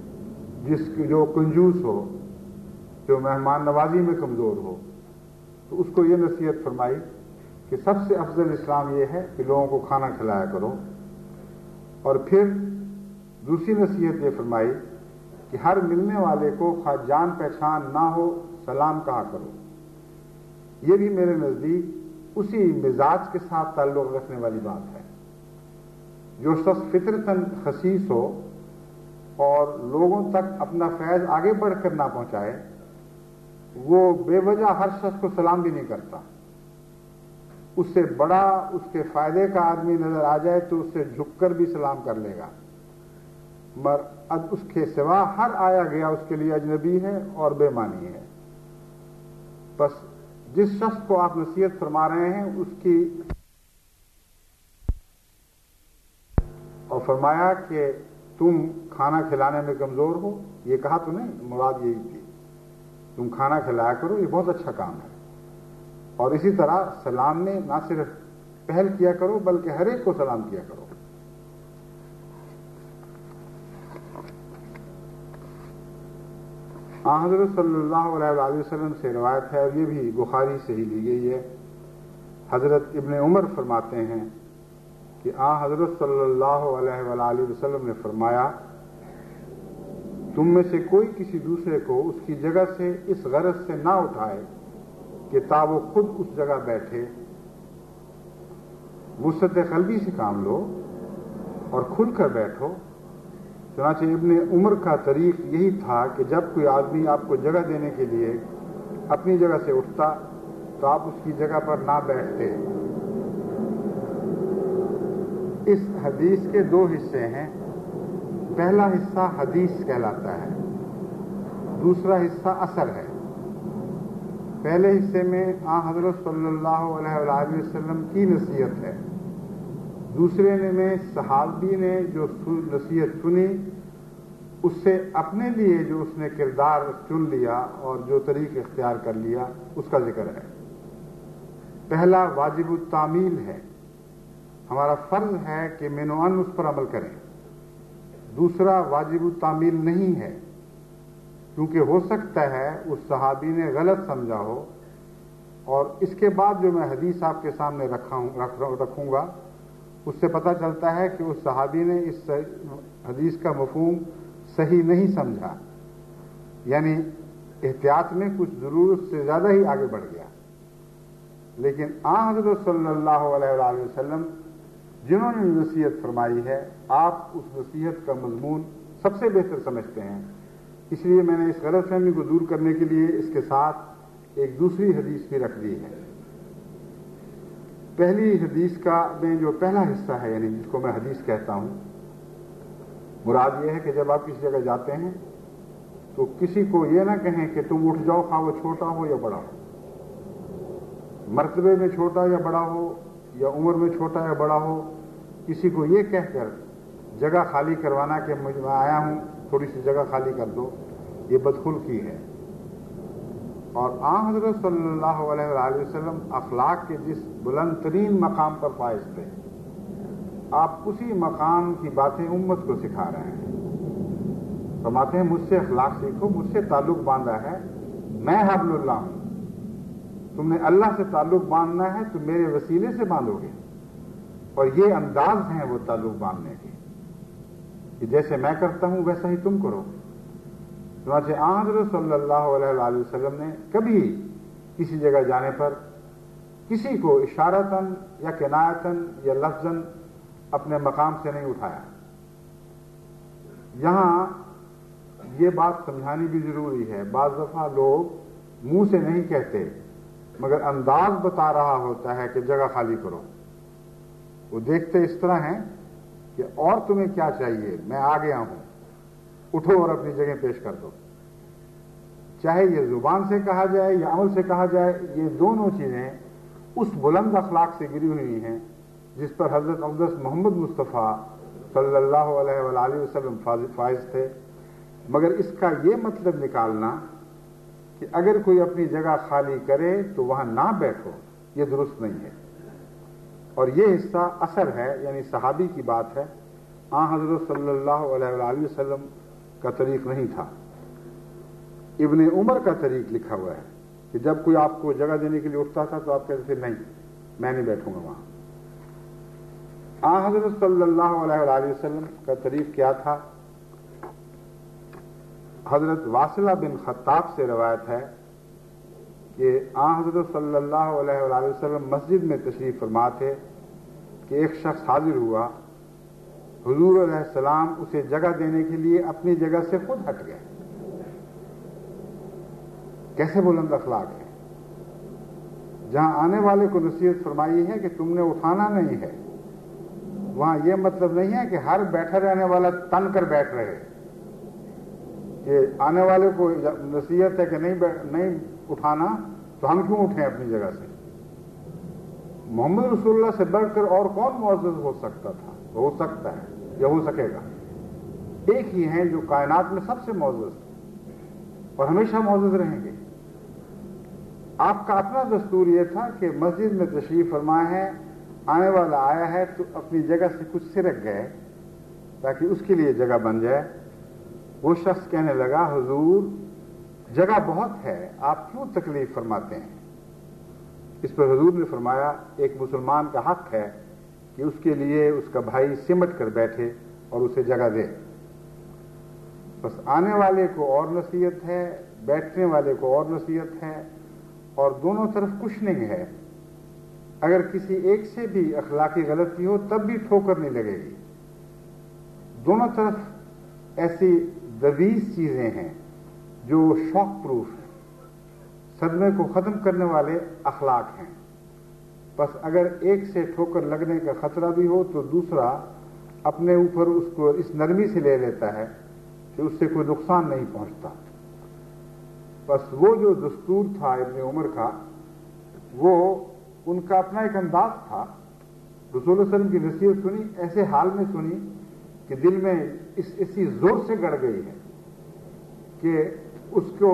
جس کی جو کنجوس ہو، جو مہمان نوازی میں کمزور ہو، تو اس کو یہ نصیحت فرمائی کہ سب سے افضل اسلام یہ ہے کہ لوگوں کو کھانا کھلایا کرو، اور پھر دوسری نصیحت یہ فرمائی کہ ہر ملنے والے کو خواہ جان پہچان نہ ہو سلام کہا کرو۔ یہ بھی میرے نزدیک اسی مزاج کے ساتھ تعلق رکھنے والی بات ہے۔ جو شخص فطرتاً خسیس ہو اور لوگوں تک اپنا فیض آگے بڑھ کر نہ پہنچائے، وہ بے وجہ ہر شخص کو سلام بھی نہیں کرتا۔ اس سے بڑا اس کے فائدے کا آدمی نظر آ جائے تو اس سے جھک کر بھی سلام کر لے گا، مگر اب اس کے سوا ہر آیا گیا اس کے لیے اجنبی ہے اور بے معنی ہے۔ بس جس شخص کو آپ نصیحت فرما رہے ہیں اس کی، اور فرمایا کہ تم کھانا کھلانے میں کمزور ہو، یہ کہا تو نہیں، مراد یہی تھی تم کھانا کھلایا کرو، یہ بہت اچھا کام ہے۔ اور اسی طرح سلام میں نہ صرف پہل کیا کرو بلکہ ہر ایک کو سلام کیا کرو۔ آن حضرت صلی اللہ علیہ وآلہ وسلم سے روایت ہے، اور یہ بھی بخاری سے ہی لی گئی ہے، حضرت ابن عمر فرماتے ہیں کہ آن حضرت صلی اللہ علیہ وآلہ وسلم نے فرمایا، تم میں سے کوئی کسی دوسرے کو اس کی جگہ سے اس غرض سے نہ اٹھائے کہ تا وہ خود اس جگہ بیٹھے۔ وسعت قلبی سے کام لو اور کھل کر بیٹھو۔ چنانچہ ابن عمر کا طریق یہی تھا کہ جب کوئی آدمی آپ کو جگہ دینے کے لیے اپنی جگہ سے اٹھتا تو آپ اس کی جگہ پر نہ بیٹھتے۔ اس حدیث کے دو حصے ہیں، پہلا حصہ حدیث کہلاتا ہے، دوسرا حصہ اثر ہے۔ پہلے حصے میں آن حضرت صلی اللہ علیہ وآلہ وسلم کی نصیحت ہے، دوسرے میں صحابی نے جو نصیحت سنی اس سے اپنے لیے جو اس نے کردار چن لیا اور جو طریق اختیار کر لیا اس کا ذکر ہے۔ پہلا واجب التعمیل ہے، ہمارا فرض ہے کہ من و ان اس پر عمل کریں۔ دوسرا واجب التعمیل نہیں ہے، کیونکہ ہو سکتا ہے اس صحابی نے غلط سمجھا ہو، اور اس کے بعد جو میں حدیث آپ کے سامنے رکھوں گا اس سے پتہ چلتا ہے کہ اس صحابی نے اس حدیث کا مفہوم صحیح نہیں سمجھا، یعنی احتیاط میں کچھ ضرورت سے زیادہ ہی آگے بڑھ گیا۔ لیکن آن حضرت صلی اللہ علیہ وآلہ وسلم جنہوں نے نصیحت فرمائی ہے، آپ اس نصیحت کا مضمون سب سے بہتر سمجھتے ہیں، اس لیے میں نے اس غلط فہمی کو دور کرنے کے لیے اس کے ساتھ ایک دوسری حدیث بھی رکھ دی ہے۔ پہلی حدیث کا میں جو پہلا حصہ ہے، یعنی جس کو میں حدیث کہتا ہوں، مراد یہ ہے کہ جب آپ کسی جگہ جاتے ہیں تو کسی کو یہ نہ کہیں کہ تم اٹھ جاؤ، خواہ وہ چھوٹا ہو یا بڑا ہو، مرتبے میں چھوٹا یا بڑا ہو یا عمر میں چھوٹا یا بڑا ہو، کسی کو یہ کہہ کر جگہ خالی کروانا کہ میں آیا ہوں تھوڑی سی جگہ خالی کر دو، یہ بدخلقی ہے۔ اور آن حضرت صلی اللہ علیہ وآلہ وسلم اخلاق کے جس بلند ترین مقام پر فائز تھے، آپ اسی مقام کی باتیں امت کو سکھا رہے ہیں۔ فرماتے ہیں مجھ سے اخلاق سیکھو، مجھ سے تعلق باندھا ہے، میں حبل اللہ ہوں، تم نے اللہ سے تعلق باندھنا ہے تو میرے وسیلے سے باندھو گے، اور یہ انداز ہیں وہ تعلق باندھنے کے کہ جیسے میں کرتا ہوں ویسا ہی تم کرو۔ چنانچہ آن حضرت صلی اللہ علیہ وآلہ وسلم نے کبھی کسی جگہ جانے پر کسی کو اشارتاً یا کنایتاً یا لفظاً اپنے مقام سے نہیں اٹھایا۔ یہاں یہ بات سمجھانی بھی ضروری ہے، بعض دفعہ لوگ منہ سے نہیں کہتے مگر انداز بتا رہا ہوتا ہے کہ جگہ خالی کرو۔ وہ دیکھتے اس طرح ہیں کہ اور تمہیں کیا چاہیے، میں آ گیا ہوں، اٹھو اور اپنی جگہ پیش کر دو۔ چاہے یہ زبان سے کہا جائے یا عمل سے کہا جائے، یہ دونوں چیزیں اس بلند اخلاق سے گری ہوئی ہیں جس پر حضرت اقدس محمد مصطفیٰ صلی اللہ علیہ وآلہ وسلم فائز تھے۔ مگر اس کا یہ مطلب نکالنا کہ اگر کوئی اپنی جگہ خالی کرے تو وہاں نہ بیٹھو، یہ درست نہیں ہے۔ اور یہ حصہ اثر ہے، یعنی صحابی کی بات ہے، آن حضرت صلی اللہ علیہ وآلہ وسلم کا طریق نہیں تھا۔ ابن عمر کا طریق لکھا ہوا ہے کہ جب کوئی آپ کو جگہ دینے کے لیے اٹھتا تھا تو آپ کہتے تھے نہیں میں نہیں بیٹھوں گا وہاں. آن حضرت صلی اللہ علیہ وآلہ وسلم کا طریق کیا تھا؟ حضرت واصلہ بن خطاب سے روایت ہے کہ آن حضرت صلی اللہ علیہ وآلہ وسلم مسجد میں تشریف فرما تھے کہ ایک شخص حاضر ہوا. حضور علیہ السلام اسے جگہ دینے کے لیے اپنی جگہ سے خود ہٹ گئے. کیسے بلند اخلاق ہے. جہاں آنے والے کو نصیحت فرمائی ہے کہ تم نے اٹھانا نہیں ہے، وہاں یہ مطلب نہیں ہے کہ ہر بیٹھا رہنے والا تن کر بیٹھ رہے، کہ آنے والے کو نصیحت ہے کہ نہیں نہیں اٹھانا تو ہم کیوں اٹھیں اپنی جگہ سے. محمد رسول اللہ سے بڑھ کر اور کون معزز ہو سکتا تھا، ہو سکتا ہے یا ہو سکے گا. ایک ہی ہیں جو کائنات میں سب سے معزز ہیں اور ہمیشہ معزز رہیں گے. آپ کا اپنا دستور یہ تھا کہ مسجد میں تشریف فرما ہے، آنے والا آیا ہے تو اپنی جگہ سے کچھ سرک گئے تاکہ اس کے لیے جگہ بن جائے. وہ شخص کہنے لگا حضور جگہ بہت ہے، آپ کیوں تکلیف فرماتے ہیں؟ اس پر حضور نے فرمایا ایک مسلمان کا حق ہے کہ اس کے لیے اس کا بھائی سمٹ کر بیٹھے اور اسے جگہ دے. بس آنے والے کو اور نصیحت ہے، بیٹھنے والے کو اور نصیحت ہے، اور دونوں طرف کشننگ ہے. اگر کسی ایک سے بھی اخلاقی غلطی ہو تب بھی ٹھوکر نہیں لگے گی. دونوں طرف ایسی دویز چیزیں ہیں جو شاک پروف ہیں، صدمے کو ختم کرنے والے اخلاق ہیں. بس اگر ایک سے ٹھوکر لگنے کا خطرہ بھی ہو تو دوسرا اپنے اوپر اس کو اس نرمی سے لے لیتا ہے کہ اس سے کوئی نقصان نہیں پہنچتا. بس وہ جو دستور تھا ابن عمر کا، وہ ان کا اپنا ایک انداز تھا. رسول اللہ علیہ وسلم کی نصیحت سنی، ایسے حال میں سنی کہ دل میں اس اسی زور سے گڑ گئی ہے کہ اس کو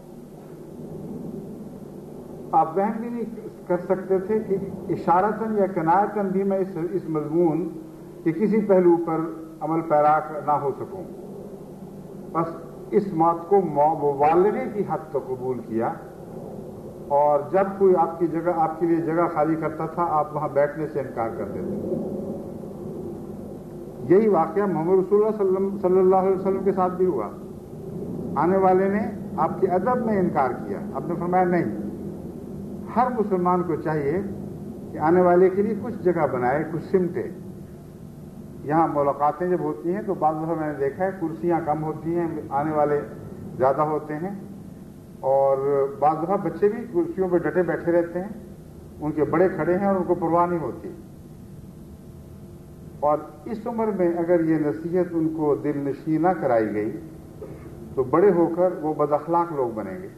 آپ وہم بھی نہیں کر سکتے تھے کہ اشارتاً یا کنایتاً بھی میں اس اس مضمون کے کسی پہلو پر عمل پیرا نہ ہو سکوں. بس اس بات کو مبالغے کی حد تک قبول کیا، اور جب کوئی آپ کی جگہ آپ کے لیے جگہ خالی کرتا تھا آپ وہاں بیٹھنے سے انکار کر دیتے تھے. یہی واقعہ محمد رسول اللہ صلی اللہ علیہ وسلم کے ساتھ بھی ہوا. آنے والے نے آپ کے ادب میں انکار کیا. آپ نے فرمایا نہیں، ہر مسلمان کو چاہیے کہ آنے والے کے لیے کچھ جگہ بنائے، کچھ سمٹے. یہاں ملاقاتیں جب ہوتی ہیں تو بعض دفعہ میں نے دیکھا ہے کرسیاں کم ہوتی ہیں، آنے والے زیادہ ہوتے ہیں، اور بعض دفعہ بچے بھی کرسیوں پہ ڈٹے بیٹھے رہتے ہیں، ان کے بڑے کھڑے ہیں اور ان کو پرواہ نہیں ہوتی. اور اس عمر میں اگر یہ نصیحت ان کو دل نشیں نہ کرائی گئی تو بڑے ہو کر وہ بد اخلاق لوگ بنیں گے.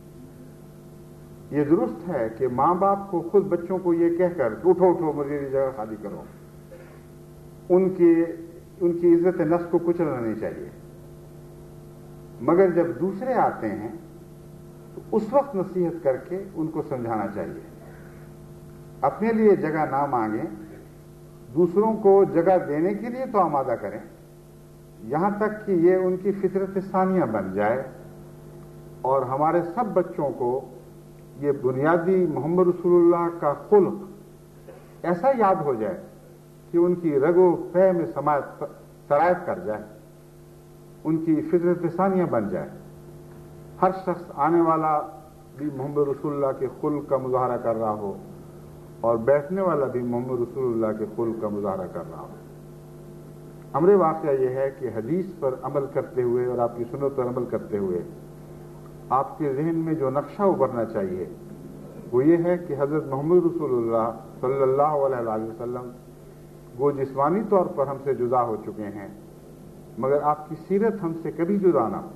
یہ درست ہے کہ ماں باپ کو خود بچوں کو یہ کہہ کر کہ اٹھو اٹھو مزید جگہ خالی کرو، ان کی ان کی عزت نفس کو کچلنا نہیں چاہیے. مگر جب دوسرے آتے ہیں تو اس وقت نصیحت کر کے ان کو سمجھانا چاہیے. اپنے لیے جگہ نہ مانگیں، دوسروں کو جگہ دینے کے لیے تو آمادہ کریں، یہاں تک کہ یہ ان کی فطرت ثانیہ بن جائے اور ہمارے سب بچوں کو یہ بنیادی محمد رسول اللہ کا خلق ایسا یاد ہو جائے کہ ان کی رگ و فہ میں سرایت کر جائے، ان کی فطرت ثانیہ بن جائے. ہر شخص آنے والا بھی محمد رسول اللہ کے خلق کا مظاہرہ کر رہا ہو اور بیٹھنے والا بھی محمد رسول اللہ کے خلق کا مظاہرہ کر رہا ہو. امر واقعہ یہ ہے کہ حدیث پر عمل کرتے ہوئے اور آپ کی سنت پر عمل کرتے ہوئے آپ کے ذہن میں جو نقشہ ابھرنا چاہیے وہ یہ ہے کہ حضرت محمد رسول اللہ صلی اللہ علیہ وآلہ وسلم وہ جسمانی طور پر ہم سے جدا ہو چکے ہیں، مگر آپ کی سیرت ہم سے کبھی جدا نہ ہو،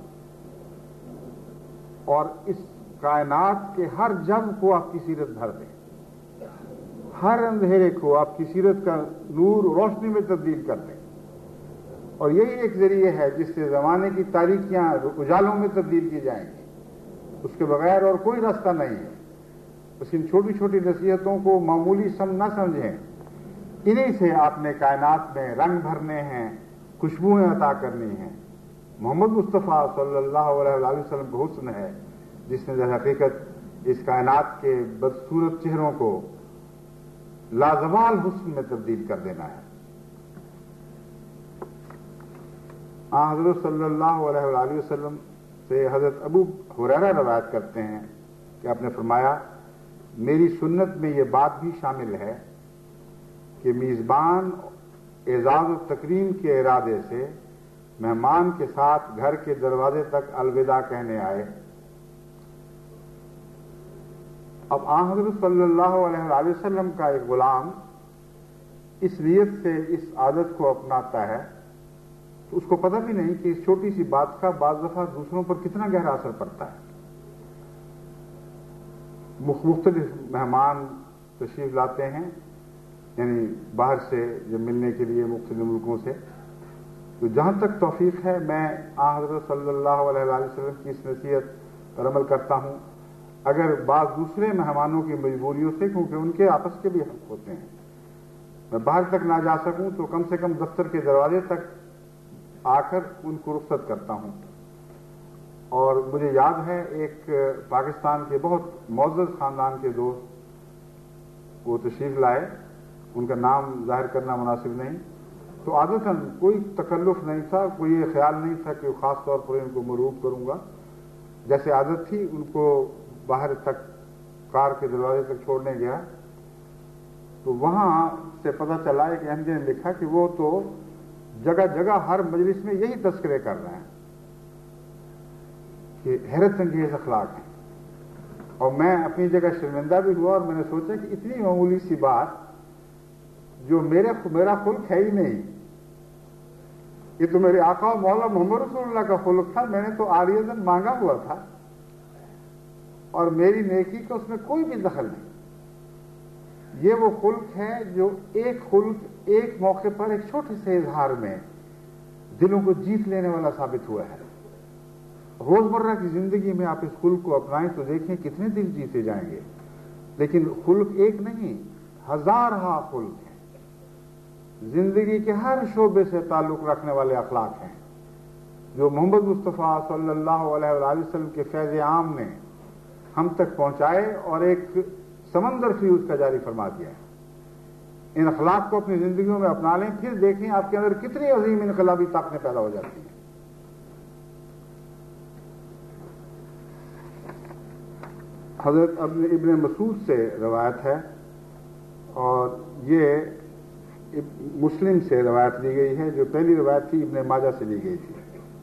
اور اس کائنات کے ہر جز کو آپ کی سیرت بھر دیں، ہر اندھیرے کو آپ کی سیرت کا نور روشنی میں تبدیل کر دیں. اور یہی ایک ذریعہ ہے جس سے زمانے کی تاریکیاں اجالوں میں تبدیل کی جائیں گی. اس کے بغیر اور کوئی راستہ نہیں ہے. بس ان چھوٹی چھوٹی نصیحتوں کو معمولی سم نہ سمجھیں، انہی سے آپ نے کائنات میں رنگ بھرنے ہیں، خوشبوئیں عطا کرنی ہیں. محمد مصطفیٰ صلی اللہ علیہ وآلہ وسلم کا حسن ہے جس نے در حقیقت اس کائنات کے بدصورت چہروں کو لازوال حسن میں تبدیل کر دینا ہے۔ آن حضرت صلی اللہ علیہ وآلہ وسلم سے حضرت ابو ہریرہ روایت کرتے ہیں کہ آپ نے فرمایا، میری سنت میں یہ بات بھی شامل ہے کہ میزبان اعزاز و تکریم کے ارادے سے مہمان کے ساتھ گھر کے دروازے تک الوداع کہنے آئے۔ اب آن حضرت صلی اللہ علیہ وآلہ وسلم کا ایک غلام اس نیت سے اس عادت کو اپناتا ہے تو اس کو پتہ بھی نہیں کہ اس چھوٹی سی بات کا بعض دفعہ دوسروں پر کتنا گہرا اثر پڑتا ہے۔ مختلف مہمان تشریف لاتے ہیں، یعنی باہر سے جب ملنے کے لیے مختلف ملکوں سے، تو جہاں تک توفیق ہے میں آن حضرت صلی اللہ علیہ وآلہ وسلم کی اس نصیحت پر عمل کرتا ہوں۔ اگر بعض دوسرے مہمانوں کی مجبوریوں سے، کیونکہ ان کے آپس کے بھی حق ہوتے ہیں، میں باہر تک نہ جا سکوں تو کم سے کم دفتر کے دروازے تک آ کر ان کو رخصت کرتا ہوں۔ اور مجھے یاد ہے ایک پاکستان کے بہت معزز خاندان کے دوست وہ تشریف لائے، ان کا نام ظاہر کرنا مناسب نہیں، تو عادتاً کوئی تکلف نہیں تھا، کوئی یہ خیال نہیں تھا کہ خاص طور پر ان کو مروب کروں گا، جیسے عادت تھی ان کو باہر تک کار کے دروازے تک چھوڑنے گیا تو وہاں سے پتہ چلا کہ احمدی نے لکھا کہ وہ تو جگہ جگہ ہر مجلس میں یہی تذکرے کر رہے ہیں کہ حیرت انگیز اخلاق ہیں۔ اور میں اپنی جگہ شرمندہ بھی ہوا اور میں نے سوچا کہ اتنی معمولی سی بات جو میرے میرا خلق ہے ہی نہیں، یہ تو میرے آقا و مولا محمد رسول اللہ کا خلق تھا، میں نے تو عاریضاً مانگا ہوا تھا اور میری نیکی کا اس میں کوئی بھی دخل نہیں۔ یہ وہ خلق ہے جو ایک خلق ایک موقع پر ایک چھوٹے سے اظہار میں دلوں کو جیت لینے والا ثابت ہوا ہے۔ روزمرہ کی زندگی میں آپ اس خلق کو اپنائیں تو دیکھیں کتنے دل جیتے جائیں گے، لیکن خلق ایک نہیں، ہزار ہا خلق ہیں، زندگی کے ہر شعبے سے تعلق رکھنے والے اخلاق ہیں جو محمد مصطفیٰ صلی اللہ علیہ وآلہ وسلم کے فیض عام نے ہم تک پہنچائے اور ایک سمندر فی اس کا جاری فرما دیا ہے۔ ان اخلاق کو اپنی زندگیوں میں اپنا لیں، پھر دیکھیں آپ کے اندر کتنی عظیم انقلابی طاقتیں پیدا ہو جاتی ہیں۔ حضرت ابن مسعود سے روایت ہے اور یہ مسلم سے روایت لی گئی ہے، جو پہلی روایت تھی ابن ماجہ سے لی گئی تھی۔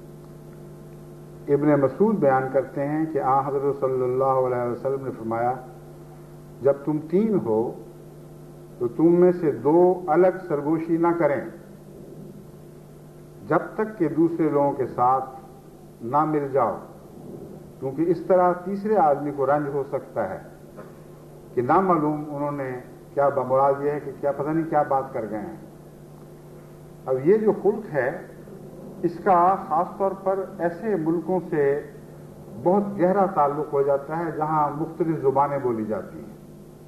ابن مسعود بیان کرتے ہیں کہ آن حضرت صلی اللہ علیہ وسلم نے فرمایا، جب تم تین ہو تو تم میں سے دو الگ سرگوشی نہ کریں جب تک کہ دوسرے لوگوں کے ساتھ نہ مل جاؤ، کیونکہ اس طرح تیسرے آدمی کو رنج ہو سکتا ہے کہ نامعلوم انہوں نے کیا، بمراد یہ ہے کہ کیا پتہ نہیں کیا بات کر گئے ہیں۔ اب یہ جو خلق ہے اس کا خاص طور پر ایسے ملکوں سے بہت گہرا تعلق ہو جاتا ہے جہاں مختلف زبانیں بولی جاتی ہیں،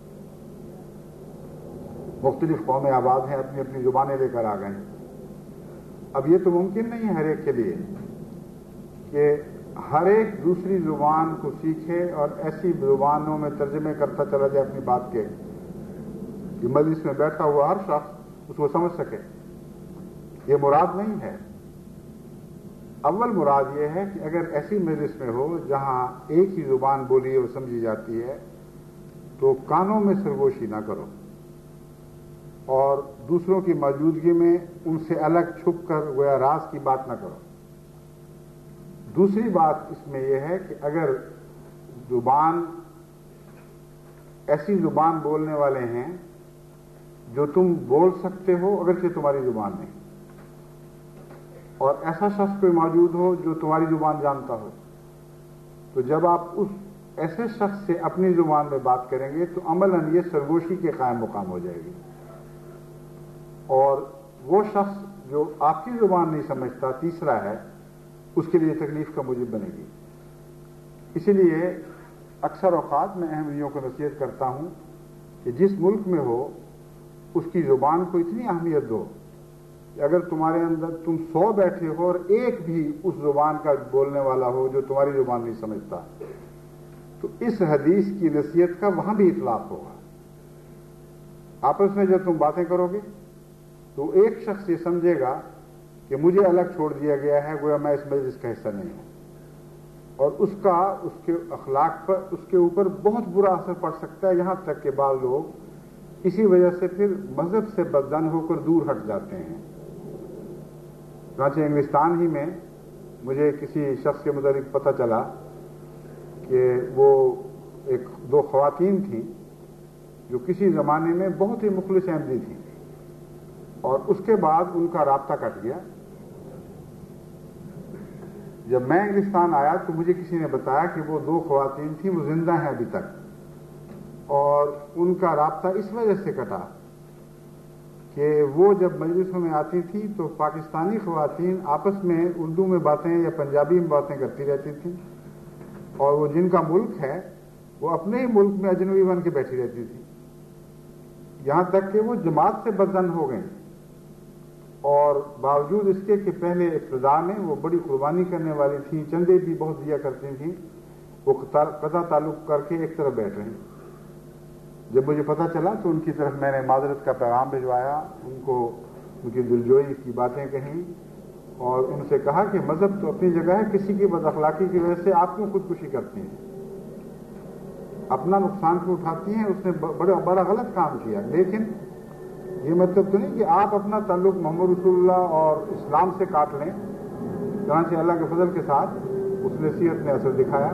مختلف قومیں آباد ہیں، اپنی اپنی زبانیں لے کر آ گئے ہیں۔ اب یہ تو ممکن نہیں ہے ہر ایک کے لیے کہ ہر ایک دوسری زبان کو سیکھے اور ایسی زبانوں میں ترجمے کرتا چلا جائے اپنی بات کے کہ مجلس میں بیٹھا ہوا ہر شخص اس کو سمجھ سکے۔ یہ مراد نہیں ہے۔ اول مراد یہ ہے کہ اگر ایسی مجلس میں ہو جہاں ایک ہی زبان بولی اور سمجھی جاتی ہے تو کانوں میں سرگوشی نہ کرو اور دوسروں کی موجودگی میں ان سے الگ چھپ کر گویا راز کی بات نہ کرو۔ دوسری بات اس میں یہ ہے کہ اگر زبان ایسی زبان بولنے والے ہیں جو تم بول سکتے ہو اگرچہ تمہاری زبان نہیں، اور ایسا شخص کوئی موجود ہو جو تمہاری زبان جانتا ہو، تو جب آپ اس ایسے شخص سے اپنی زبان میں بات کریں گے تو عملاً یہ سرگوشی کے قائم مقام ہو جائے گی، اور وہ شخص جو آپ کی زبان نہیں سمجھتا تیسرا ہے اس کے لیے تکلیف کا موجب بنے گی۔ اسی لیے اکثر اوقات میں احمدیوں کو نصیحت کرتا ہوں کہ جس ملک میں ہو اس کی زبان کو اتنی اہمیت دو کہ اگر تمہارے اندر تم سو بیٹھے ہو اور ایک بھی اس زبان کا بولنے والا ہو جو تمہاری زبان نہیں سمجھتا تو اس حدیث کی نصیحت کا وہاں بھی اطلاق ہوگا. آپس میں جب تم باتیں کرو گے تو ایک شخص یہ سمجھے گا کہ مجھے الگ چھوڑ دیا گیا ہے، گویا میں اس مجلس کا حصہ نہیں ہوں، اور اس کا اس کے اخلاق پر، اس کے اوپر بہت برا اثر پڑ سکتا ہے، یہاں تک کہ بعض لوگ اسی وجہ سے پھر مذہب سے بدظن ہو کر دور ہٹ جاتے ہیں. چنانچہ انگلستان ہی میں مجھے کسی شخص کے متعلق پتہ چلا کہ وہ ایک دو خواتین تھیں جو کسی زمانے میں بہت ہی مخلص احمدی تھیں، اور اس کے بعد ان کا رابطہ کٹ گیا. جب میں انگلستان آیا تو مجھے کسی نے بتایا کہ وہ دو خواتین تھیں، وہ زندہ ہیں ابھی تک، اور ان کا رابطہ اس وجہ سے کٹا کہ وہ جب مجلسوں میں آتی تھی تو پاکستانی خواتین آپس میں اردو میں باتیں یا پنجابی میں باتیں کرتی رہتی تھیں، اور وہ جن کا ملک ہے وہ اپنے ہی ملک میں اجنبی بن کے بیٹھی رہتی تھی، یہاں تک کہ وہ جماعت سے بدظن ہو گئیں. اور باوجود اس کے کہ پہلے ابتدا میں وہ بڑی قربانی کرنے والی تھیں، چندے بھی بہت دیا کرتی تھیں، وہ قطع تعلق کر کے ایک طرف بیٹھ رہے ہیں. جب مجھے پتہ چلا تو ان کی طرف میں نے معذرت کا پیغام بھجوایا، ان کو ان کی دلجوئی کی باتیں کہیں، اور ان سے کہا کہ مذہب تو اپنی جگہ ہے، کسی کی بد اخلاقی کی وجہ سے آپ کیوں خودکشی کرتی ہیں، اپنا نقصان کیوں اٹھاتی ہیں؟ اس نے بڑا بڑا غلط کام کیا، لیکن یہ مطلب تو نہیں کہ آپ اپنا تعلق محمد رسول اللہ اور اسلام سے کاٹ لیں. چنانچہ اللہ کے فضل کے ساتھ اس نصیحت نے اثر دکھایا.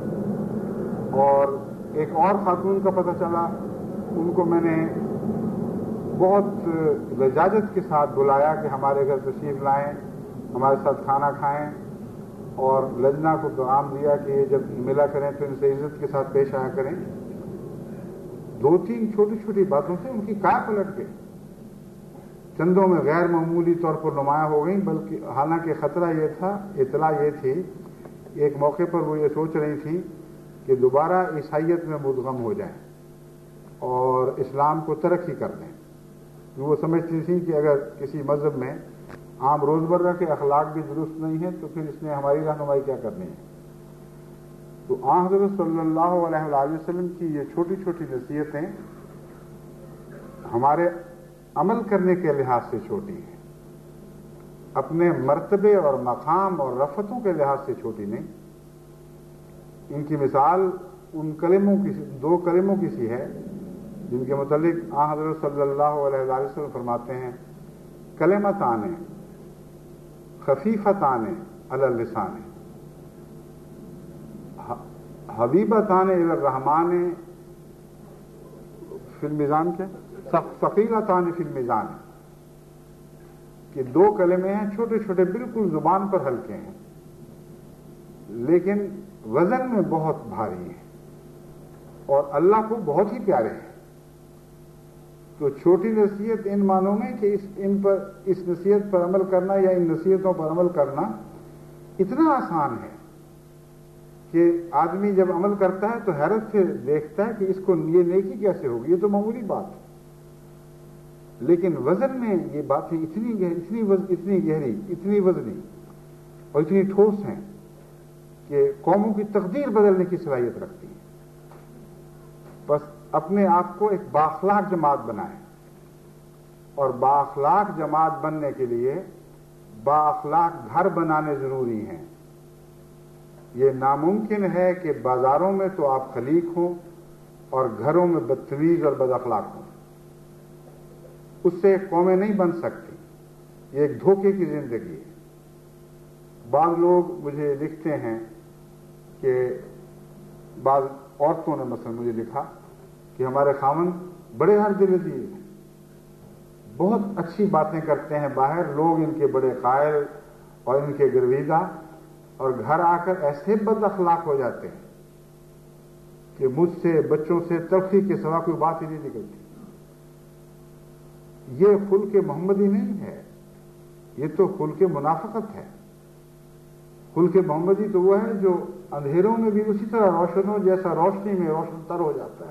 اور ایک اور خاتون کا پتہ چلا، ان کو میں نے بہت لجاجت کے ساتھ بلایا کہ ہمارے گھر تشریف لائیں، ہمارے ساتھ کھانا کھائیں، اور لجنا کو پیغام دیا کہ جب ملا کریں تو ان سے عزت کے ساتھ پیش آیا کریں. دو تین چھوٹی چھوٹی باتوں سے ان کی کیا پلٹ گئی، چندوں میں غیر معمولی طور پر نمایاں ہو گئیں. بلکہ حالانکہ خطرہ یہ تھا، اطلاع یہ تھی، ایک موقع پر وہ یہ سوچ رہی تھی کہ دوبارہ عیسائیت میں مدغم ہو جائیں اور اسلام کو ترقی کر دیں. وہ سمجھتی تھیں کہ اگر کسی مذہب میں عام روزمرہ کے اخلاق بھی درست نہیں ہیں تو پھر اس نے ہماری رہنمائی کیا کرنی ہے. تو آن حضرت صلی اللہ علیہ وآلہ وسلم کی یہ چھوٹی چھوٹی نصیحتیں ہمارے عمل کرنے کے لحاظ سے چھوٹی ہیں، اپنے مرتبے اور مقام اور رفتوں کے لحاظ سے چھوٹی نہیں. ان کی مثال ان کلموں کی، دو کلموں کی سی ہے جن کے متعلق آن حضرت صلی اللہ علیہ وآلہ وسلم فرماتے ہیں: کلمتان خفیفتان علی اللسان حبیبتان الی الرحمن فی المیزان، کے ثقیلتان فی المیزان، کہ دو کلمے ہیں چھوٹے چھوٹے، بالکل زبان پر ہلکے ہیں لیکن وزن میں بہت بھاری ہیں اور اللہ کو بہت ہی پیارے ہیں. تو چھوٹی نصیحت ان معنوں میں کہ اس ان پر اس نصیحت پر عمل کرنا یا ان نصیحتوں پر عمل کرنا اتنا آسان ہے کہ آدمی جب عمل کرتا ہے تو حیرت سے دیکھتا ہے کہ اس کو یہ نیکی کیسے ہوگی، یہ تو معمولی بات ہے. لیکن وزن میں یہ باتیں اتنی اتنی اتنی گہری، اتنی وزنی اور اتنی ٹھوس ہیں کہ قوموں کی تقدیر بدلنے کی صلاحیت رکھتی ہیں. بس اپنے آپ کو ایک بااخلاق جماعت بنائیں، اور بااخلاق جماعت بننے کے لیے بااخلاق گھر بنانے ضروری ہیں. یہ ناممکن ہے کہ بازاروں میں تو آپ خلیق ہوں اور گھروں میں بدتمیز اور بد اخلاق ہوں، اس سے قومیں نہیں بن سکتی. یہ ایک دھوکے کی زندگی ہے. بعض لوگ مجھے لکھتے ہیں کہ بعض عورتوں نے مثلا مجھے لکھا کہ ہمارے خاوند بڑے ہر دل عزیز ہیں، بہت اچھی باتیں کرتے ہیں باہر، لوگ ان کے بڑے قائل اور ان کے گرویدہ، اور گھر آ کر ایسے بد اخلاق ہو جاتے ہیں کہ مجھ سے، بچوں سے تلخی کے سوا کوئی بات ہی نہیں نکلتی. یہ خلق محمدی نہیں ہے، یہ تو خلق منافقت ہے. خلق محمدی تو وہ ہے جو اندھیروں میں بھی اسی طرح روشن ہو جیسا روشنی میں روشن تر ہو جاتا ہے،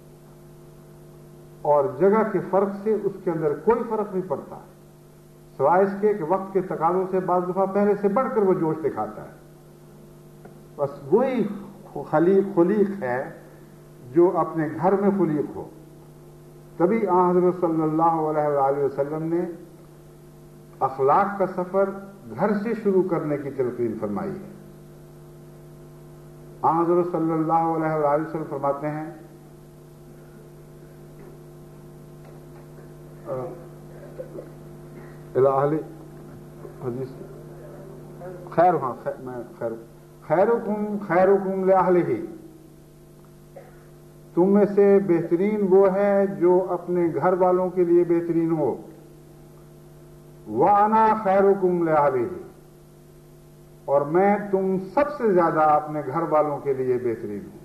اور جگہ کے فرق سے اس کے اندر کوئی فرق نہیں پڑتا، سوائے اس کے کہ وقت کے تقاضوں سے بعض دفعہ پہلے سے بڑھ کر وہ جوش دکھاتا ہے. بس وہی خلیق خلیق ہے جو اپنے گھر میں خلیق ہو. تبھی آن حضرت صلی اللہ علیہ وآلہ وسلم نے اخلاق کا سفر گھر سے شروع کرنے کی تلقین فرمائی ہے. آن حضرت صلی اللہ علیہ وآلہ وسلم فرماتے ہیں اہل حدیث خیر ہاں میں خیر خیرکم خیرکم لأہلہ، تم میں سے بہترین وہ ہے جو اپنے گھر والوں کے لیے بہترین ہو. وَأَنَا خَيْرُكُمْ لِأَهْلِهِ، اور میں تم سب سے زیادہ اپنے گھر والوں کے لیے بہترین ہوں.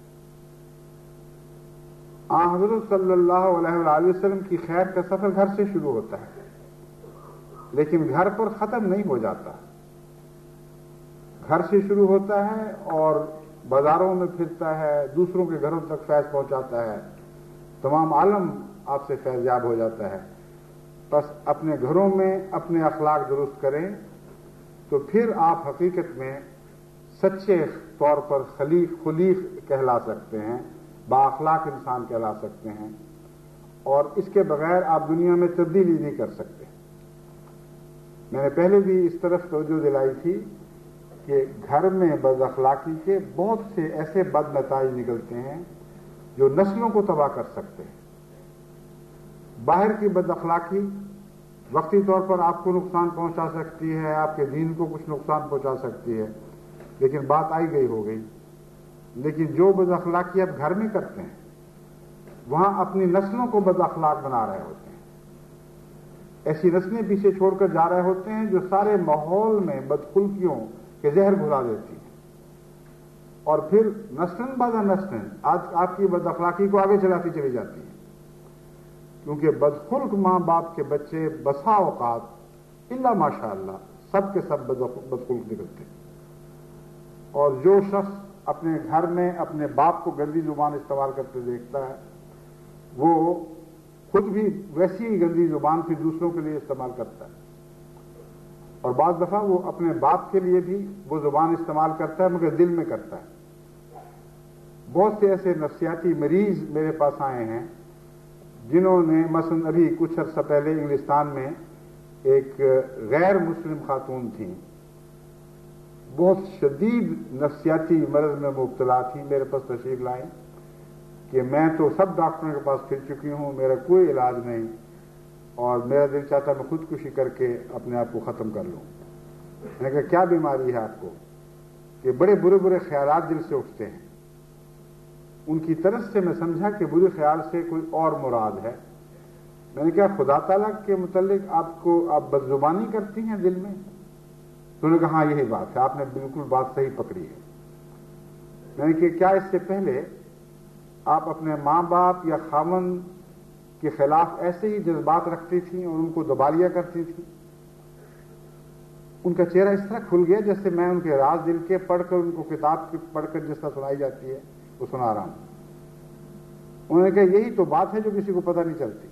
آن حضرت صلی اللہ علیہ وآلہ وسلم کی خیر کا سفر گھر سے شروع ہوتا ہے، لیکن گھر پر ختم نہیں ہو جاتا. گھر سے شروع ہوتا ہے اور بازاروں میں پھرتا ہے، دوسروں کے گھروں تک فیض پہنچاتا ہے، تمام عالم آپ سے فیضیاب ہو جاتا ہے. بس اپنے گھروں میں اپنے اخلاق درست کریں تو پھر آپ حقیقت میں سچے طور پر خلیق خلیق کہلا سکتے ہیں، با اخلاق انسان کہلا سکتے ہیں، اور اس کے بغیر آپ دنیا میں تبدیلی نہیں کر سکتے. میں نے پہلے بھی اس طرف توجہ دلائی تھی کہ گھر میں بد اخلاقی کے بہت سے ایسے بد نتائج نکلتے ہیں جو نسلوں کو تباہ کر سکتے ہیں. باہر کی بد اخلاقی وقتی طور پر آپ کو نقصان پہنچا سکتی ہے، آپ کے دین کو کچھ نقصان پہنچا سکتی ہے، لیکن بات آئی گئی ہو گئی. لیکن جو بد اخلاقی آپ گھر میں کرتے ہیں وہاں اپنی نسلوں کو بد اخلاق بنا رہے ہوتے ہیں. ایسی نسلیں پیچھے چھوڑ کر جا رہے ہوتے ہیں جو سارے ماحول میں بدخلقیوں کے زہر گھلا دیتی ہیں، اور پھر نسل بعد نسل آج آپ کی بد اخلاقی کو آگے چلاتی چلی جاتی ہیں. کیونکہ بدخلق ماں باپ کے بچے بسا اوقات الا ماشاء اللہ سب کے سب بدخلق نکلتے ہیں. اور جو شخص اپنے گھر میں اپنے باپ کو گندی زبان استعمال کرتے دیکھتا ہے وہ خود بھی ویسی ہی گندی زبان پھر دوسروں کے لیے استعمال کرتا ہے. اور بعض دفعہ وہ اپنے باپ کے لیے بھی وہ زبان استعمال کرتا ہے مگر دل میں کرتا ہے. بہت سے ایسے نفسیاتی مریض میرے پاس آئے ہیں جنہوں نے مثلا ابھی کچھ عرصہ پہلے انگلستان میں ایک غیر مسلم خاتون تھیں، بہت شدید نفسیاتی مرض میں مبتلا تھی، میرے پاس تشریف لائیں کہ میں تو سب ڈاکٹروں کے پاس پھر چکی ہوں، میرا کوئی علاج نہیں اور میرا دل چاہتا میں خودکشی کر کے اپنے آپ کو ختم کر لوں. میں نے کہا کیا بیماری ہے آپ کو؟ کہ بڑے برے برے خیالات دل سے اٹھتے ہیں. ان کی طرف سے میں سمجھا کہ برے خیال سے کوئی اور مراد ہے. میں نے کہا خدا تعالیٰ کے متعلق آپ کو آپ بدزبانی کرتی ہیں دل میں؟ تو انہوں نے کہا ہاں یہی بات ہے، آپ نے بالکل بات صحیح پکڑی ہے. میں نے کہا کیا اس سے پہلے آپ اپنے ماں باپ یا خاوند کے خلاف ایسے ہی جذبات رکھتی تھیں اور ان کو دبا لیا کرتی تھیں؟ ان کا چہرہ اس طرح کھل گیا جیسے میں ان کے راز دل کے پڑھ کر ان کو کتاب پڑھ کر جس طرح سنائی جاتی ہے وہ سنا رہا ہوں. انہوں نے کہا یہی تو بات ہے جو کسی کو پتہ نہیں چلتی.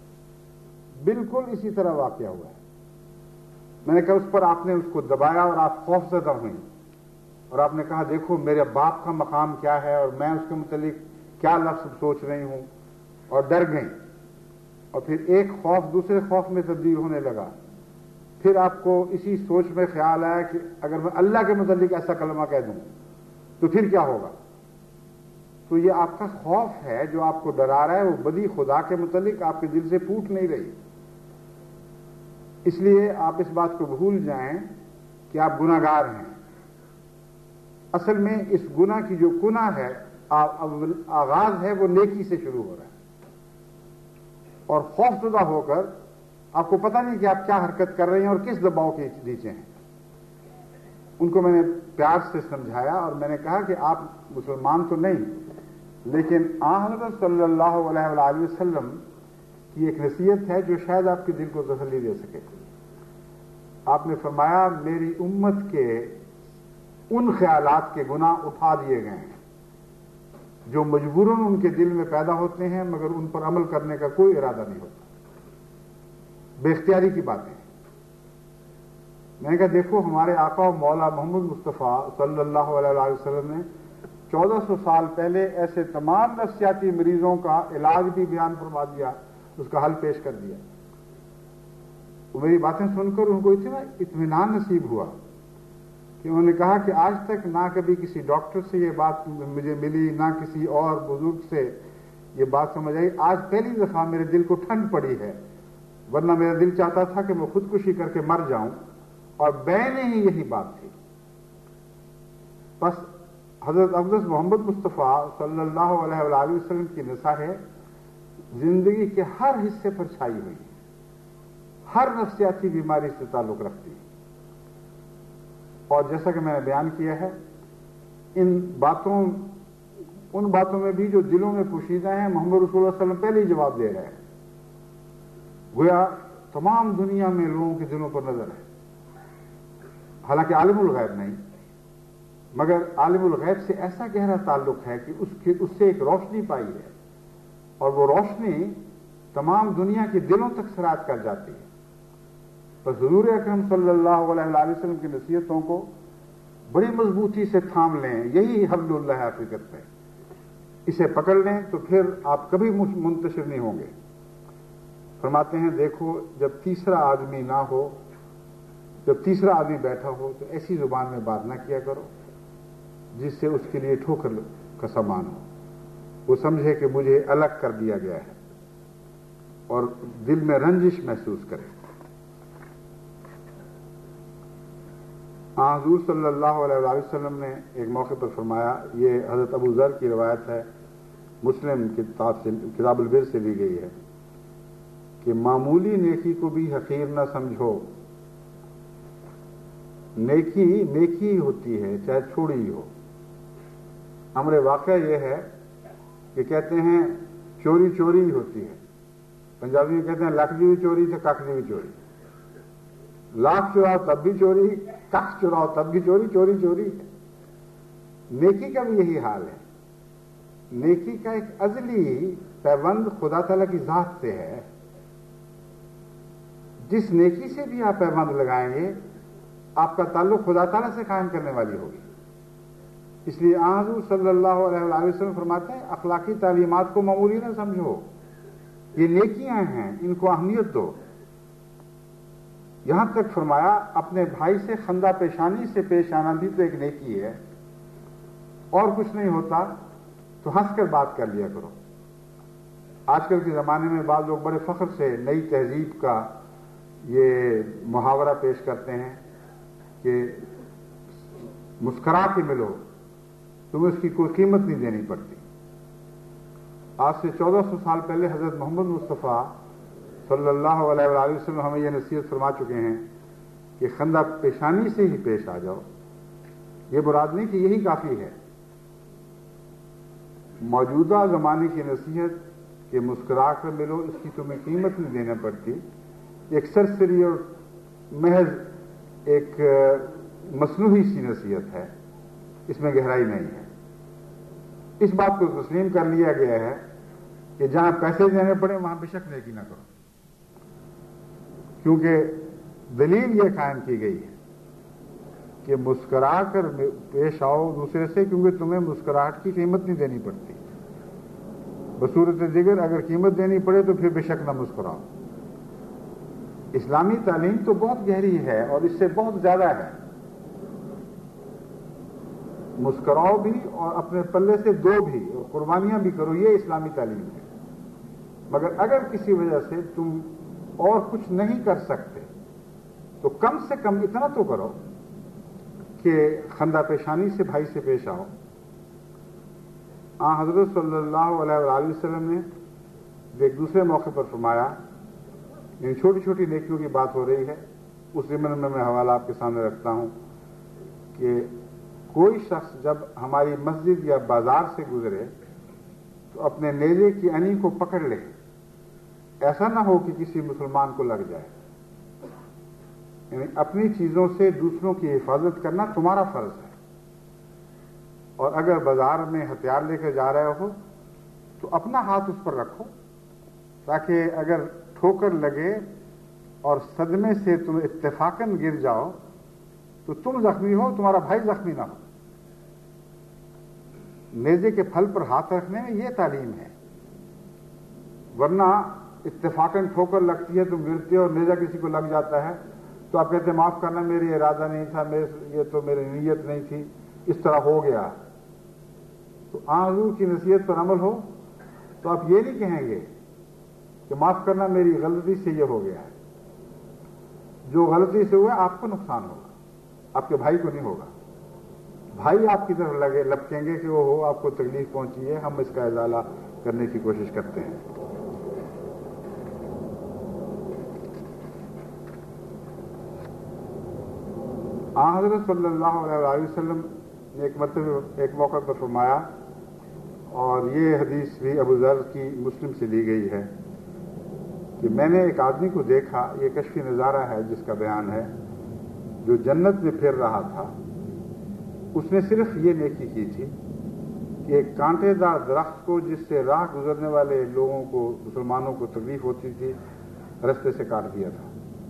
بالکل اسی طرح واقعہ ہوا ہے. میں نے کہا اس پر آپ نے اس کو دبایا اور آپ خوف زدہ ہوئیں اور آپ نے کہا دیکھو میرے باپ کا مقام کیا ہے اور میں اس کے متعلق کیا لفظ سوچ رہی ہوں، اور ڈر گئیں. اور پھر ایک خوف دوسرے خوف میں تبدیل ہونے لگا. پھر آپ کو اسی سوچ میں خیال آیا کہ اگر میں اللہ کے متعلق ایسا کلمہ کہہ دوں تو پھر کیا ہوگا. تو یہ آپ کا خوف ہے جو آپ کو ڈرا رہا ہے، وہ بدی خدا کے متعلق آپ کے دل سے پھوٹ نہیں رہی. اس لیے آپ اس بات کو بھول جائیں کہ آپ گناہ گار ہیں. اصل میں اس گناہ کی جو گناہ ہے آغاز ہے وہ نیکی سے شروع ہو رہا ہے، اور خوف زدہ ہو کر آپ کو پتہ نہیں کہ آپ کیا حرکت کر رہے ہیں اور کس دباؤ کے نیچے ہیں. ان کو میں نے پیار سے سمجھایا اور میں نے کہا کہ آپ مسلمان تو نہیں، لیکن آن حضرت صلی اللہ علیہ وآلہ وسلم کی ایک نصیحت ہے جو شاید آپ کے دل کو تسلی دے سکے. آپ نے فرمایا میری امت کے ان خیالات کے گناہ اٹھا دیے گئے ہیں جو مجبوراً ان کے دل میں پیدا ہوتے ہیں مگر ان پر عمل کرنے کا کوئی ارادہ نہیں ہوتا، بے اختیاری کی باتیں. میں نے کہا دیکھو ہمارے آقا و مولا محمد مصطفیٰ صلی اللہ علیہ وسلم نے چودہ سو سال پہلے ایسے تمام نفسیاتی مریضوں کا علاج بھی بیان فرما دیا، اس کا حل پیش کر دیا۔ وہ میری باتیں سن کر ان کو اتنا اطمینان نصیب ہوا کہ انہوں نے کہا کہ آج تک نہ کبھی کسی ڈاکٹر سے یہ بات مجھے ملی، نہ کسی اور بزرگ سے یہ بات سمجھ آئی، آج پہلی دفعہ میرے دل کو ٹھنڈ پڑی ہے، ورنہ میرا دل چاہتا تھا کہ میں خودکشی کر کے مر جاؤں، اور بین ہی یہی بات تھی۔ بس حضرت اقدس محمد مصطفیٰ صلی اللہ علیہ وآلہ وسلم کی نصیحت زندگی کے ہر حصے پر چھائی ہوئی ہے، ہر نفسیاتی بیماری سے تعلق رکھتی ہے۔ اور جیسا کہ میں نے بیان کیا ہے، ان باتوں ان باتوں میں بھی جو دلوں میں پوشیدہ ہیں، محمد رسول اللہ صلی اللہ علیہ وسلم پہلے ہی جواب دے رہے ہیں۔ گویا تمام دنیا میں لوگوں کے دلوں پر نظر ہے، حالانکہ عالم الغیب نہیں، مگر عالم الغیب سے ایسا گہرا تعلق ہے کہ اس کے اس سے ایک روشنی پائی ہے، اور وہ روشنی تمام دنیا کے دلوں تک سرایت کر جاتی ہے۔ بس حضور اکرم صلی اللہ علیہ وآلہ وسلم کی نصیحتوں کو بڑی مضبوطی سے تھام لیں، یہی حبل اللہ حقیقت ہے، اسے پکڑ لیں تو پھر آپ کبھی منتشر نہیں ہوں گے۔ فرماتے ہیں دیکھو جب تیسرا آدمی نہ ہو، جب تیسرا آدمی بیٹھا ہو تو ایسی زبان میں بات نہ کیا کرو جس سے اس کے لیے ٹھوکر کا سامان ہو، وہ سمجھے کہ مجھے الگ کر دیا گیا ہے اور دل میں رنجش محسوس کرے۔ حضور صلی اللہ علیہ وآلہ وسلم نے ایک موقع پر فرمایا، یہ حضرت ابو ذر کی روایت ہے، مسلم کتاب سے کتاب البر سے لی گئی ہے، کہ معمولی نیکی کو بھی حقیر نہ سمجھو، نیکی نیکی ہی ہوتی ہے چاہے چھوڑی ہی ہو۔ امر واقعہ یہ ہے کہ کہتے ہیں چوری چوری ہی ہوتی ہے، پنجابی میں کہتے ہیں لکھ دی بھی چوری تو ککھ دی بھی چوری، لاکھ چراؤ تب بھی چوری، ککھ چراؤ تب بھی چوری، چوری چوری ہے۔ نیکی کا بھی یہی حال ہے، نیکی کا ایک ازلی پیوند خدا تعالیٰ کی ذات سے ہے، جس نیکی سے بھی آپ پیوند لگائیں گے آپ کا تعلق خدا تعالیٰ سے قائم کرنے والی ہوگی۔ اس لیے حضور صلی اللہ علیہ وآلہ وسلم فرماتے ہیں اخلاقی تعلیمات کو معمولی نہ سمجھو، یہ نیکیاں ہیں، ان کو اہمیت دو۔ یہاں تک فرمایا اپنے بھائی سے خندہ پیشانی سے پیش آنا بھی تو ایک نیکی ہے، اور کچھ نہیں ہوتا تو ہنس کر بات کر لیا کرو۔ آج کل کے زمانے میں بعض لوگ بڑے فخر سے نئی تہذیب کا یہ محاورہ پیش کرتے ہیں کہ مسکرا کے ملو، تمہیں اس کی کوئی قیمت نہیں دینی پڑتی۔ آج سے چودہ سو سال پہلے حضرت محمد مصطفیٰ صلی اللہ علیہ وآلہ وسلم ہمیں یہ نصیحت فرما چکے ہیں کہ خندہ پیشانی سے ہی پیش آ جاؤ۔ یہ مراد نہیں کہ یہی کافی ہے، موجودہ زمانے کی نصیحت کہ مسکرا کر ملو، اس کی تمہیں قیمت نہیں دینا پڑتی، ایک سرسری اور محض ایک مصنوعی سی نصیحت ہے، اس میں گہرائی نہیں ہے۔ اس بات کو تسلیم کر لیا گیا ہے کہ جہاں پیسے دینے پڑے وہاں بے شک نیکی نہ کرو، کیونکہ دلیل یہ قائم کی گئی ہے کہ مسکرا کر پیش آؤ دوسرے سے، کیونکہ تمہیں مسکراہٹ کی قیمت نہیں دینی پڑتی۔ بصورت دیگر اگر قیمت دینی پڑے تو پھر بے شک نہ مسکراؤ۔ اسلامی تعلیم تو بہت گہری ہے اور اس سے بہت زیادہ ہے، مسکراؤ بھی اور اپنے پلے سے دو بھی اور قربانیاں بھی کرو، یہ اسلامی تعلیم ہے۔ مگر اگر کسی وجہ سے تم اور کچھ نہیں کر سکتے تو کم سے کم اتنا تو کرو کہ خندہ پیشانی سے بھائی سے پیش آؤ۔ آن حضرت صلی اللہ علیہ وآلہ وسلم نے ایک دوسرے موقع پر فرمایا، یعنی چھوٹی چھوٹی نیکیوں کی بات ہو رہی ہے، اس ضمن میں میں حوالہ آپ کے سامنے رکھتا ہوں کہ کوئی شخص جب ہماری مسجد یا بازار سے گزرے تو اپنے نیزے کی انی کو پکڑ لے، ایسا نہ ہو کہ کسی مسلمان کو لگ جائے۔ یعنی اپنی چیزوں سے دوسروں کی حفاظت کرنا تمہارا فرض ہے، اور اگر بازار میں ہتھیار لے کر جا رہے ہو تو اپنا ہاتھ اس پر رکھو، تاکہ اگر ٹھوکر لگے اور صدمے سے تم اتفاقاً گر جاؤ تو تم زخمی ہو، تمہارا بھائی زخمی نہ ہو۔ نیزے کے پھل پر ہاتھ رکھنے میں یہ تعلیم ہے، ورنہ اتفاقاً ٹھوکر لگتی ہے، تم گرتے ہو اور نیزہ کسی کو لگ جاتا ہے تو آپ کہتے ہیں معاف کرنا، میری ارادہ نہیں تھا، یہ تو میری نیت نہیں تھی، اس طرح ہو گیا۔ تو آن حضور کی نصیحت پر عمل ہو تو آپ یہ نہیں کہیں گے کہ معاف کرنا میری غلطی سے یہ ہو گیا ہے۔ جو غلطی سے ہوا آپ کو نقصان ہوگا، آپ کے بھائی کو نہیں ہوگا۔ بھائی آپ کی طرف لگے لپکیں گے کہ وہ ہو آپ کو تکلیف پہنچی ہے، ہم اس کا ازالہ کرنے کی کوشش کرتے ہیں۔ آن حضرت صلی اللہ علیہ وسلم نے ایک مرتبہ ایک موقع پر فرمایا، اور یہ حدیث بھی ابو ذر کی مسلم سے لی گئی ہے، کہ میں نے ایک آدمی کو دیکھا، یہ کشفی نظارہ ہے جس کا بیان ہے، جو جنت میں پھر رہا تھا۔ اس نے صرف یہ نیکی کی تھی کہ ایک کانٹے دار درخت کو جس سے راہ گزرنے والے لوگوں کو، مسلمانوں کو تکلیف ہوتی تھی، رستے سے کاٹ دیا تھا۔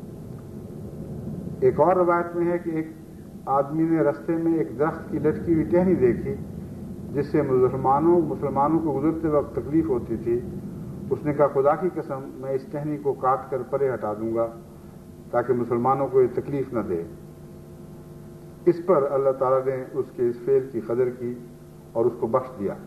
ایک اور روایت میں ہے کہ ایک آدمی نے رستے میں ایک درخت کی لٹکی ہوئی ٹہنی دیکھی جس سے مسلمانوں مسلمانوں کو گزرتے وقت تکلیف ہوتی تھی۔ اس نے کہا خدا کی قسم میں اس ٹہنی کو کاٹ کر پرے ہٹا دوں گا تاکہ مسلمانوں کو یہ تکلیف نہ دے۔ اس پر اللہ تعالیٰ نے اس کے اس فعل کی قدر کی اور اس کو بخش دیا۔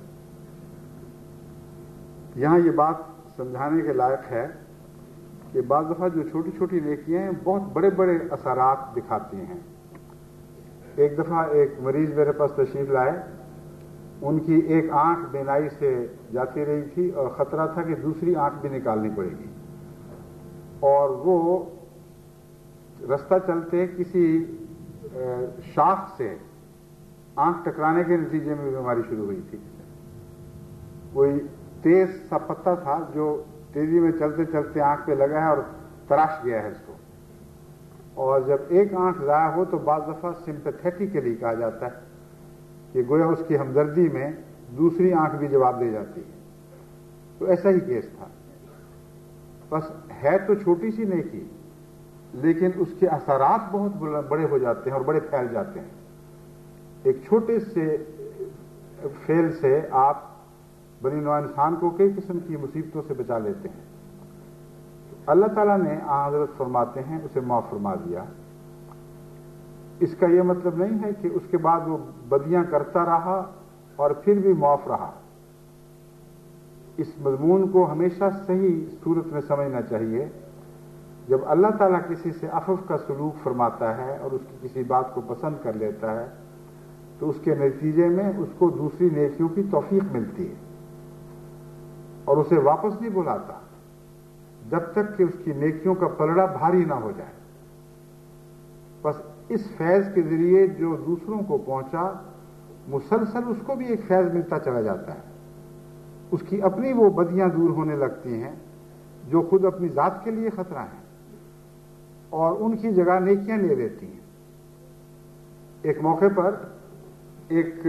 یہاں یہ بات سمجھانے کے لائق ہے کہ بعض دفعہ جو چھوٹی چھوٹی نیکیاں ہیں بہت بڑے بڑے اثرات دکھاتی ہیں۔ ایک دفعہ ایک مریض میرے پاس تشریف لائے، ان کی ایک آنکھ بینائی سے جاتی رہی تھی اور خطرہ تھا کہ دوسری آنکھ بھی نکالنی پڑے گی، اور وہ رستہ چلتے کسی شاخ سے آنکھ ٹکرانے کے نتیجے میں بیماری شروع ہوئی تھی۔ کوئی تیز سا پتہ تھا جو تیزی میں چلتے چلتے آنکھ پہ لگا ہے اور تراش گیا ہے اس کو، اور جب ایک آنکھ ضائع ہو تو بعض دفعہ سمپیتھیٹیکلی کہا جاتا ہے کہ گویا اس کی ہمدردی میں دوسری آنکھ بھی جواب دے جاتی ہے۔ تو ایسا ہی کیس تھا۔ بس ہے تو چھوٹی سی نیکی، لیکن اس کے اثرات بہت بڑے ہو جاتے ہیں اور بڑے پھیل جاتے ہیں۔ ایک چھوٹے سے فعل سے آپ بنی نوع انسان کو کئی قسم کی مصیبتوں سے بچا لیتے ہیں۔ اللہ تعالیٰ نے آن حضرت فرماتے ہیں اسے معاف فرما دیا۔ اس کا یہ مطلب نہیں ہے کہ اس کے بعد وہ بدیاں کرتا رہا اور پھر بھی معاف رہا۔ اس مضمون کو ہمیشہ صحیح صورت میں سمجھنا چاہیے۔ جب اللہ تعالیٰ کسی سے عفو کا سلوک فرماتا ہے اور اس کی کسی بات کو پسند کر لیتا ہے تو اس کے نتیجے میں اس کو دوسری نیکیوں کی توفیق ملتی ہے اور اسے واپس نہیں بلاتا جب تک کہ اس کی نیکیوں کا پلڑا بھاری نہ ہو جائے۔ بس اس فیض کے ذریعے جو دوسروں کو پہنچا، مسلسل اس کو بھی ایک فیض ملتا چلا جاتا ہے۔ اس کی اپنی وہ بدیاں دور ہونے لگتی ہیں جو خود اپنی ذات کے لیے خطرہ ہیں، اور ان کی جگہ نیکیاں لے لیتی ہیں۔ ایک موقع پر ایک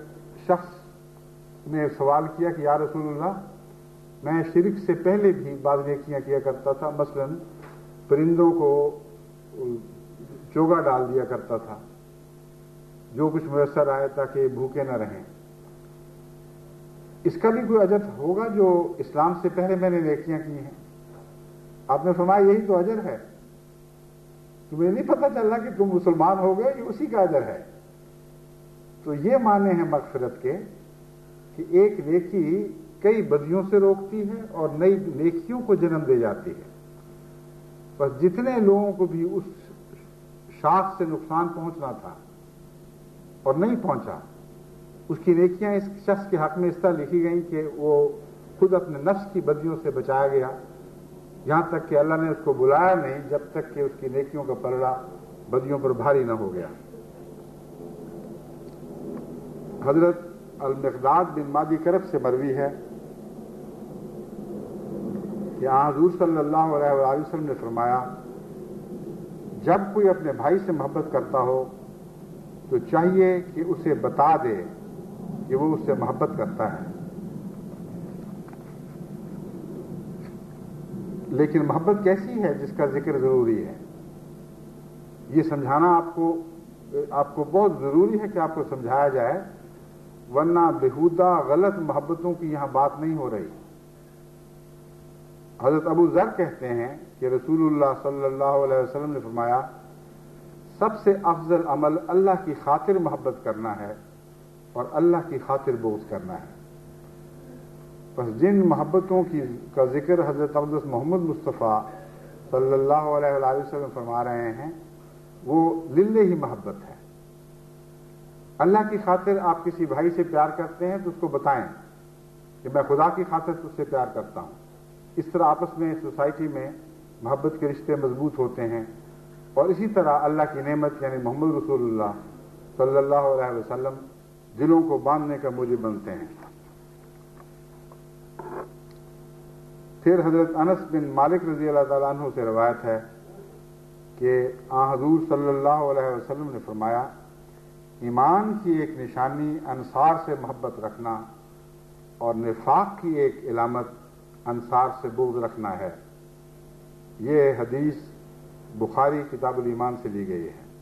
شخص نے سوال کیا کہ یا رسول اللہ، میں شرک سے پہلے بھی بعض نیکیاں کیا کرتا تھا، مثلا پرندوں کو چوگا ڈال دیا کرتا تھا، جو کچھ میسر آئے تاکہ بھوکے نہ رہیں۔ اس کا بھی کوئی اجر ہوگا جو اسلام سے پہلے میں نے نیکیاں کی ہیں؟ آپ نے فرمایا یہی تو اجر ہے، تمہیں نہیں پتہ چل رہا کہ تم مسلمان ہو گئے، یہ اسی کا اجر ہے۔ تو یہ معنی ہے مغفرت کے کہ ایک نیکی کئی بدیوں سے روکتی ہے اور نئی نیکیوں کو جنم دے جاتی ہے۔ بس جتنے لوگوں کو بھی اس شاخ سے نقصان پہنچنا تھا اور نہیں پہنچا، اس کی نیکیاں اس شخص کے حق میں اس طرح لکھی گئیں کہ وہ خود اپنے نفس کی بدیوں سے بچایا گیا، یہاں تک کہ اللہ نے اس کو بلایا نہیں جب تک کہ اس کی نیکیوں کا پلڑا بدیوں پر بھاری نہ ہو گیا۔ حضرت المقداد بن مادی کرب سے مروی ہے کہ حضور صلی اللہ علیہ وآلہ وسلم نے فرمایا، جب کوئی اپنے بھائی سے محبت کرتا ہو تو چاہیے کہ اسے بتا دے کہ وہ اس سے محبت کرتا ہے، لیکن محبت کیسی ہے جس کا ذکر ضروری ہے، یہ سمجھانا آپ کو آپ کو بہت ضروری ہے کہ آپ کو سمجھایا جائے ورنہ بےہودہ غلط محبتوں کی یہاں بات نہیں ہو رہی۔ حضرت ابو ذر کہتے ہیں کہ رسول اللہ صلی اللہ علیہ وسلم نے فرمایا سب سے افضل عمل اللہ کی خاطر محبت کرنا ہے اور اللہ کی خاطر بغض کرنا ہے۔ بس جن محبتوں کی کا ذکر حضرت اقدس محمد مصطفیٰ صلی اللہ علیہ وآلہ وسلم فرما رہے ہیں وہ للہ ہی محبت ہے۔ اللہ کی خاطر آپ کسی بھائی سے پیار کرتے ہیں تو اس کو بتائیں کہ میں خدا کی خاطر تجھ سے پیار کرتا ہوں۔ اس طرح آپس میں سوسائٹی میں محبت کے رشتے مضبوط ہوتے ہیں، اور اسی طرح اللہ کی نعمت یعنی محمد رسول اللہ صلی اللہ علیہ وسلم دلوں کو باندھنے کا موجب بنتے ہیں۔ پھر حضرت انس بن مالک رضی اللہ تعالیٰ عنہ سے روایت ہے کہ آن حضور صلی اللہ علیہ وسلم نے فرمایا ایمان کی ایک نشانی انصار سے محبت رکھنا اور نفاق کی ایک علامت انصار سے بغض رکھنا ہے۔ یہ حدیث بخاری کتاب الایمان سے لی گئی ہے۔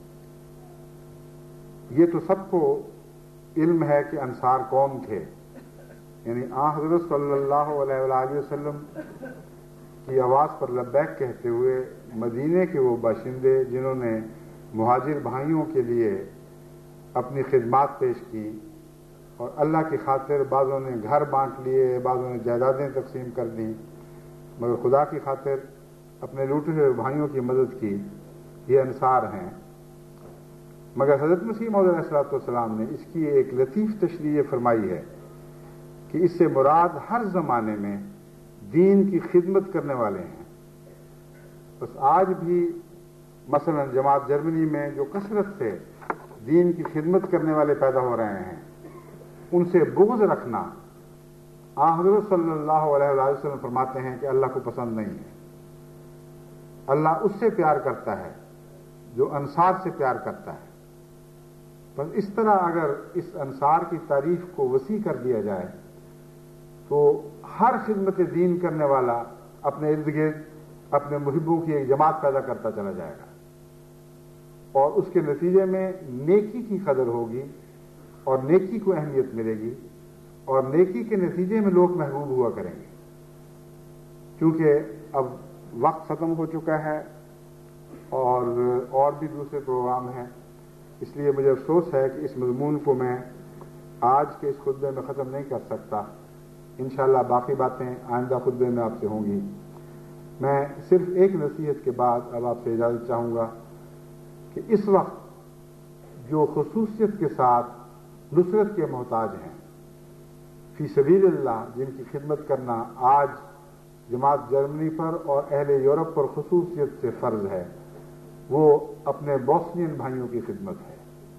یہ تو سب کو علم ہے کہ انصار کون تھے، یعنی آن حضرت صلی اللہ علیہ وآلہ وسلم کی آواز پر لبیک کہتے ہوئے مدینے کے وہ باشندے جنہوں نے مہاجر بھائیوں کے لیے اپنی خدمات پیش کی اور اللہ کی خاطر بعضوں نے گھر بانٹ لیے، بعضوں نے جائیدادیں تقسیم کر دیں، مگر خدا کی خاطر اپنے لوٹے ہوئے بھائیوں کی مدد کی، یہ انصار ہیں۔ مگر حضرت مسیح موعود علیہ الصلوۃ والسلام نے اس کی ایک لطیف تشریح فرمائی ہے کہ اس سے مراد ہر زمانے میں دین کی خدمت کرنے والے ہیں۔ بس آج بھی مثلا جماعت جرمنی میں جو کثرت سے دین کی خدمت کرنے والے پیدا ہو رہے ہیں ان سے بغض رکھنا آن حضرت صلی اللہ علیہ وآلہ وسلم فرماتے ہیں کہ اللہ کو پسند نہیں ہے۔ اللہ اس سے پیار کرتا ہے جو انصار سے پیار کرتا ہے۔ بس اس طرح اگر اس انصار کی تعریف کو وسیع کر دیا جائے تو ہر خدمت دین کرنے والا اپنے ارد گرد اپنے محبوں کی ایک جماعت پیدا کرتا چلا جائے گا، اور اس کے نتیجے میں نیکی کی قدر ہوگی اور نیکی کو اہمیت ملے گی، اور نیکی کے نتیجے میں لوگ محبوب ہوا کریں گے۔ کیونکہ اب وقت ختم ہو چکا ہے اور اور بھی دوسرے پروگرام ہیں، اس لیے مجھے افسوس ہے کہ اس مضمون کو میں آج کے اس خطبے میں ختم نہیں کر سکتا۔ انشاءاللہ باقی باتیں آئندہ خطبے میں آپ سے ہوں گی۔ میں صرف ایک نصیحت کے بعد اب آپ سے اجازت چاہوں گا کہ اس وقت جو خصوصیت کے ساتھ نصرت کے محتاج ہیں فی سبیل اللہ، جن کی خدمت کرنا آج جماعت جرمنی پر اور اہل یورپ پر خصوصیت سے فرض ہے، وہ اپنے بوسنین بھائیوں کی خدمت ہے۔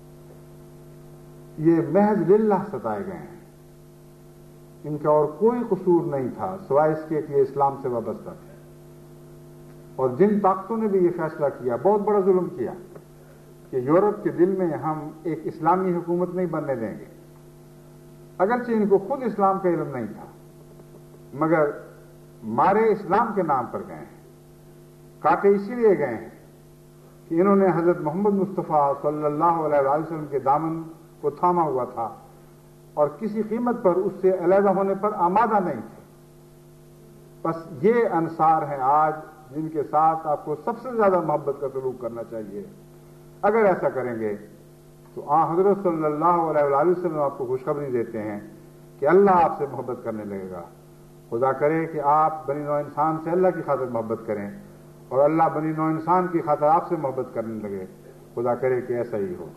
یہ محض للہ ستائے گئے ہیں، ان کا اور کوئی قصور نہیں تھا سوائے اس کے کہ یہ اسلام سے وابستہ تھے، اور جن طاقتوں نے بھی یہ فیصلہ کیا، بہت بڑا ظلم کیا کہ یورپ کے دل میں ہم ایک اسلامی حکومت نہیں بننے دیں گے، اگرچہ ان کو خود اسلام کا علم نہیں تھا، مگر مارے اسلام کے نام پر گئے ہیں، کاٹے اسی لیے گئے ہیں کہ انہوں نے حضرت محمد مصطفیٰ صلی اللہ علیہ وآلہ وسلم کے دامن کو تھاما ہوا تھا اور کسی قیمت پر اس سے علیحدہ ہونے پر آمادہ نہیں تھے۔ بس یہ انصار ہیں آج جن کے ساتھ آپ کو سب سے زیادہ محبت کا سلوک کرنا چاہیے۔ اگر ایسا کریں گے تو آن حضرت صلی اللہ علیہ وآلہ وسلم آپ کو خوشخبری دیتے ہیں کہ اللہ آپ سے محبت کرنے لگے گا۔ خدا کرے کہ آپ بنی نوع انسان سے اللہ کی خاطر محبت کریں اور اللہ بنی نوع انسان کی خاطر آپ سے محبت کرنے لگے۔ خدا کرے کہ ایسا ہی ہو۔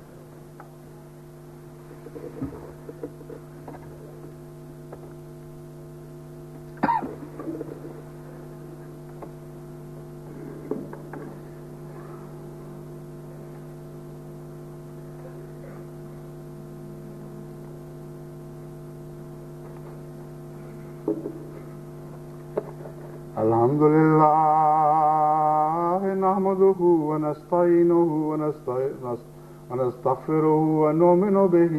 الحمد للہ نحمده ونستعینه ونستغفره ونؤمن به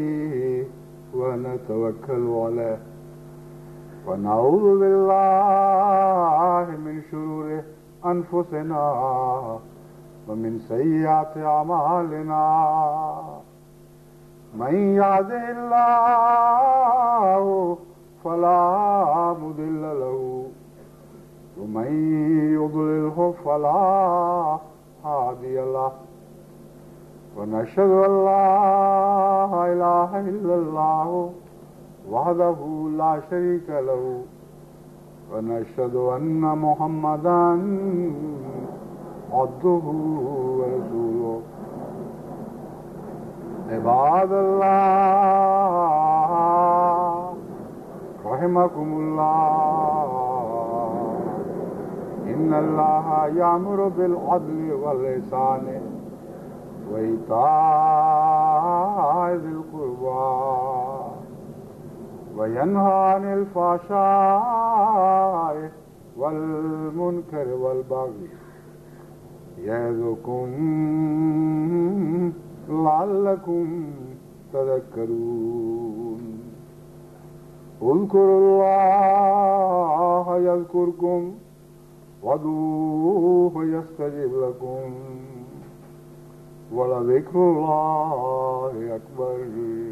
ونتوکل علیہ ونعوذ باللہ من شرور انفسنا ومن سیئات اعمالنا من يهده الله فلا مضل له ومن يضلله فلا هادي له ونشهد أن لا إله إلا الله وحده لا شريك له ونشهد أن محمدا عبده ورسوله عباد الله رحمكم الله إن الله يأمر بالعدل والإحسان وإيتاء ذي القربى وينهى عن الفحشاء والمنكر والبغي يعظكم لعلكم تذكرون اذكروا الله يذكركم وادعوه يستجب لكم ولذكر الله أكبر.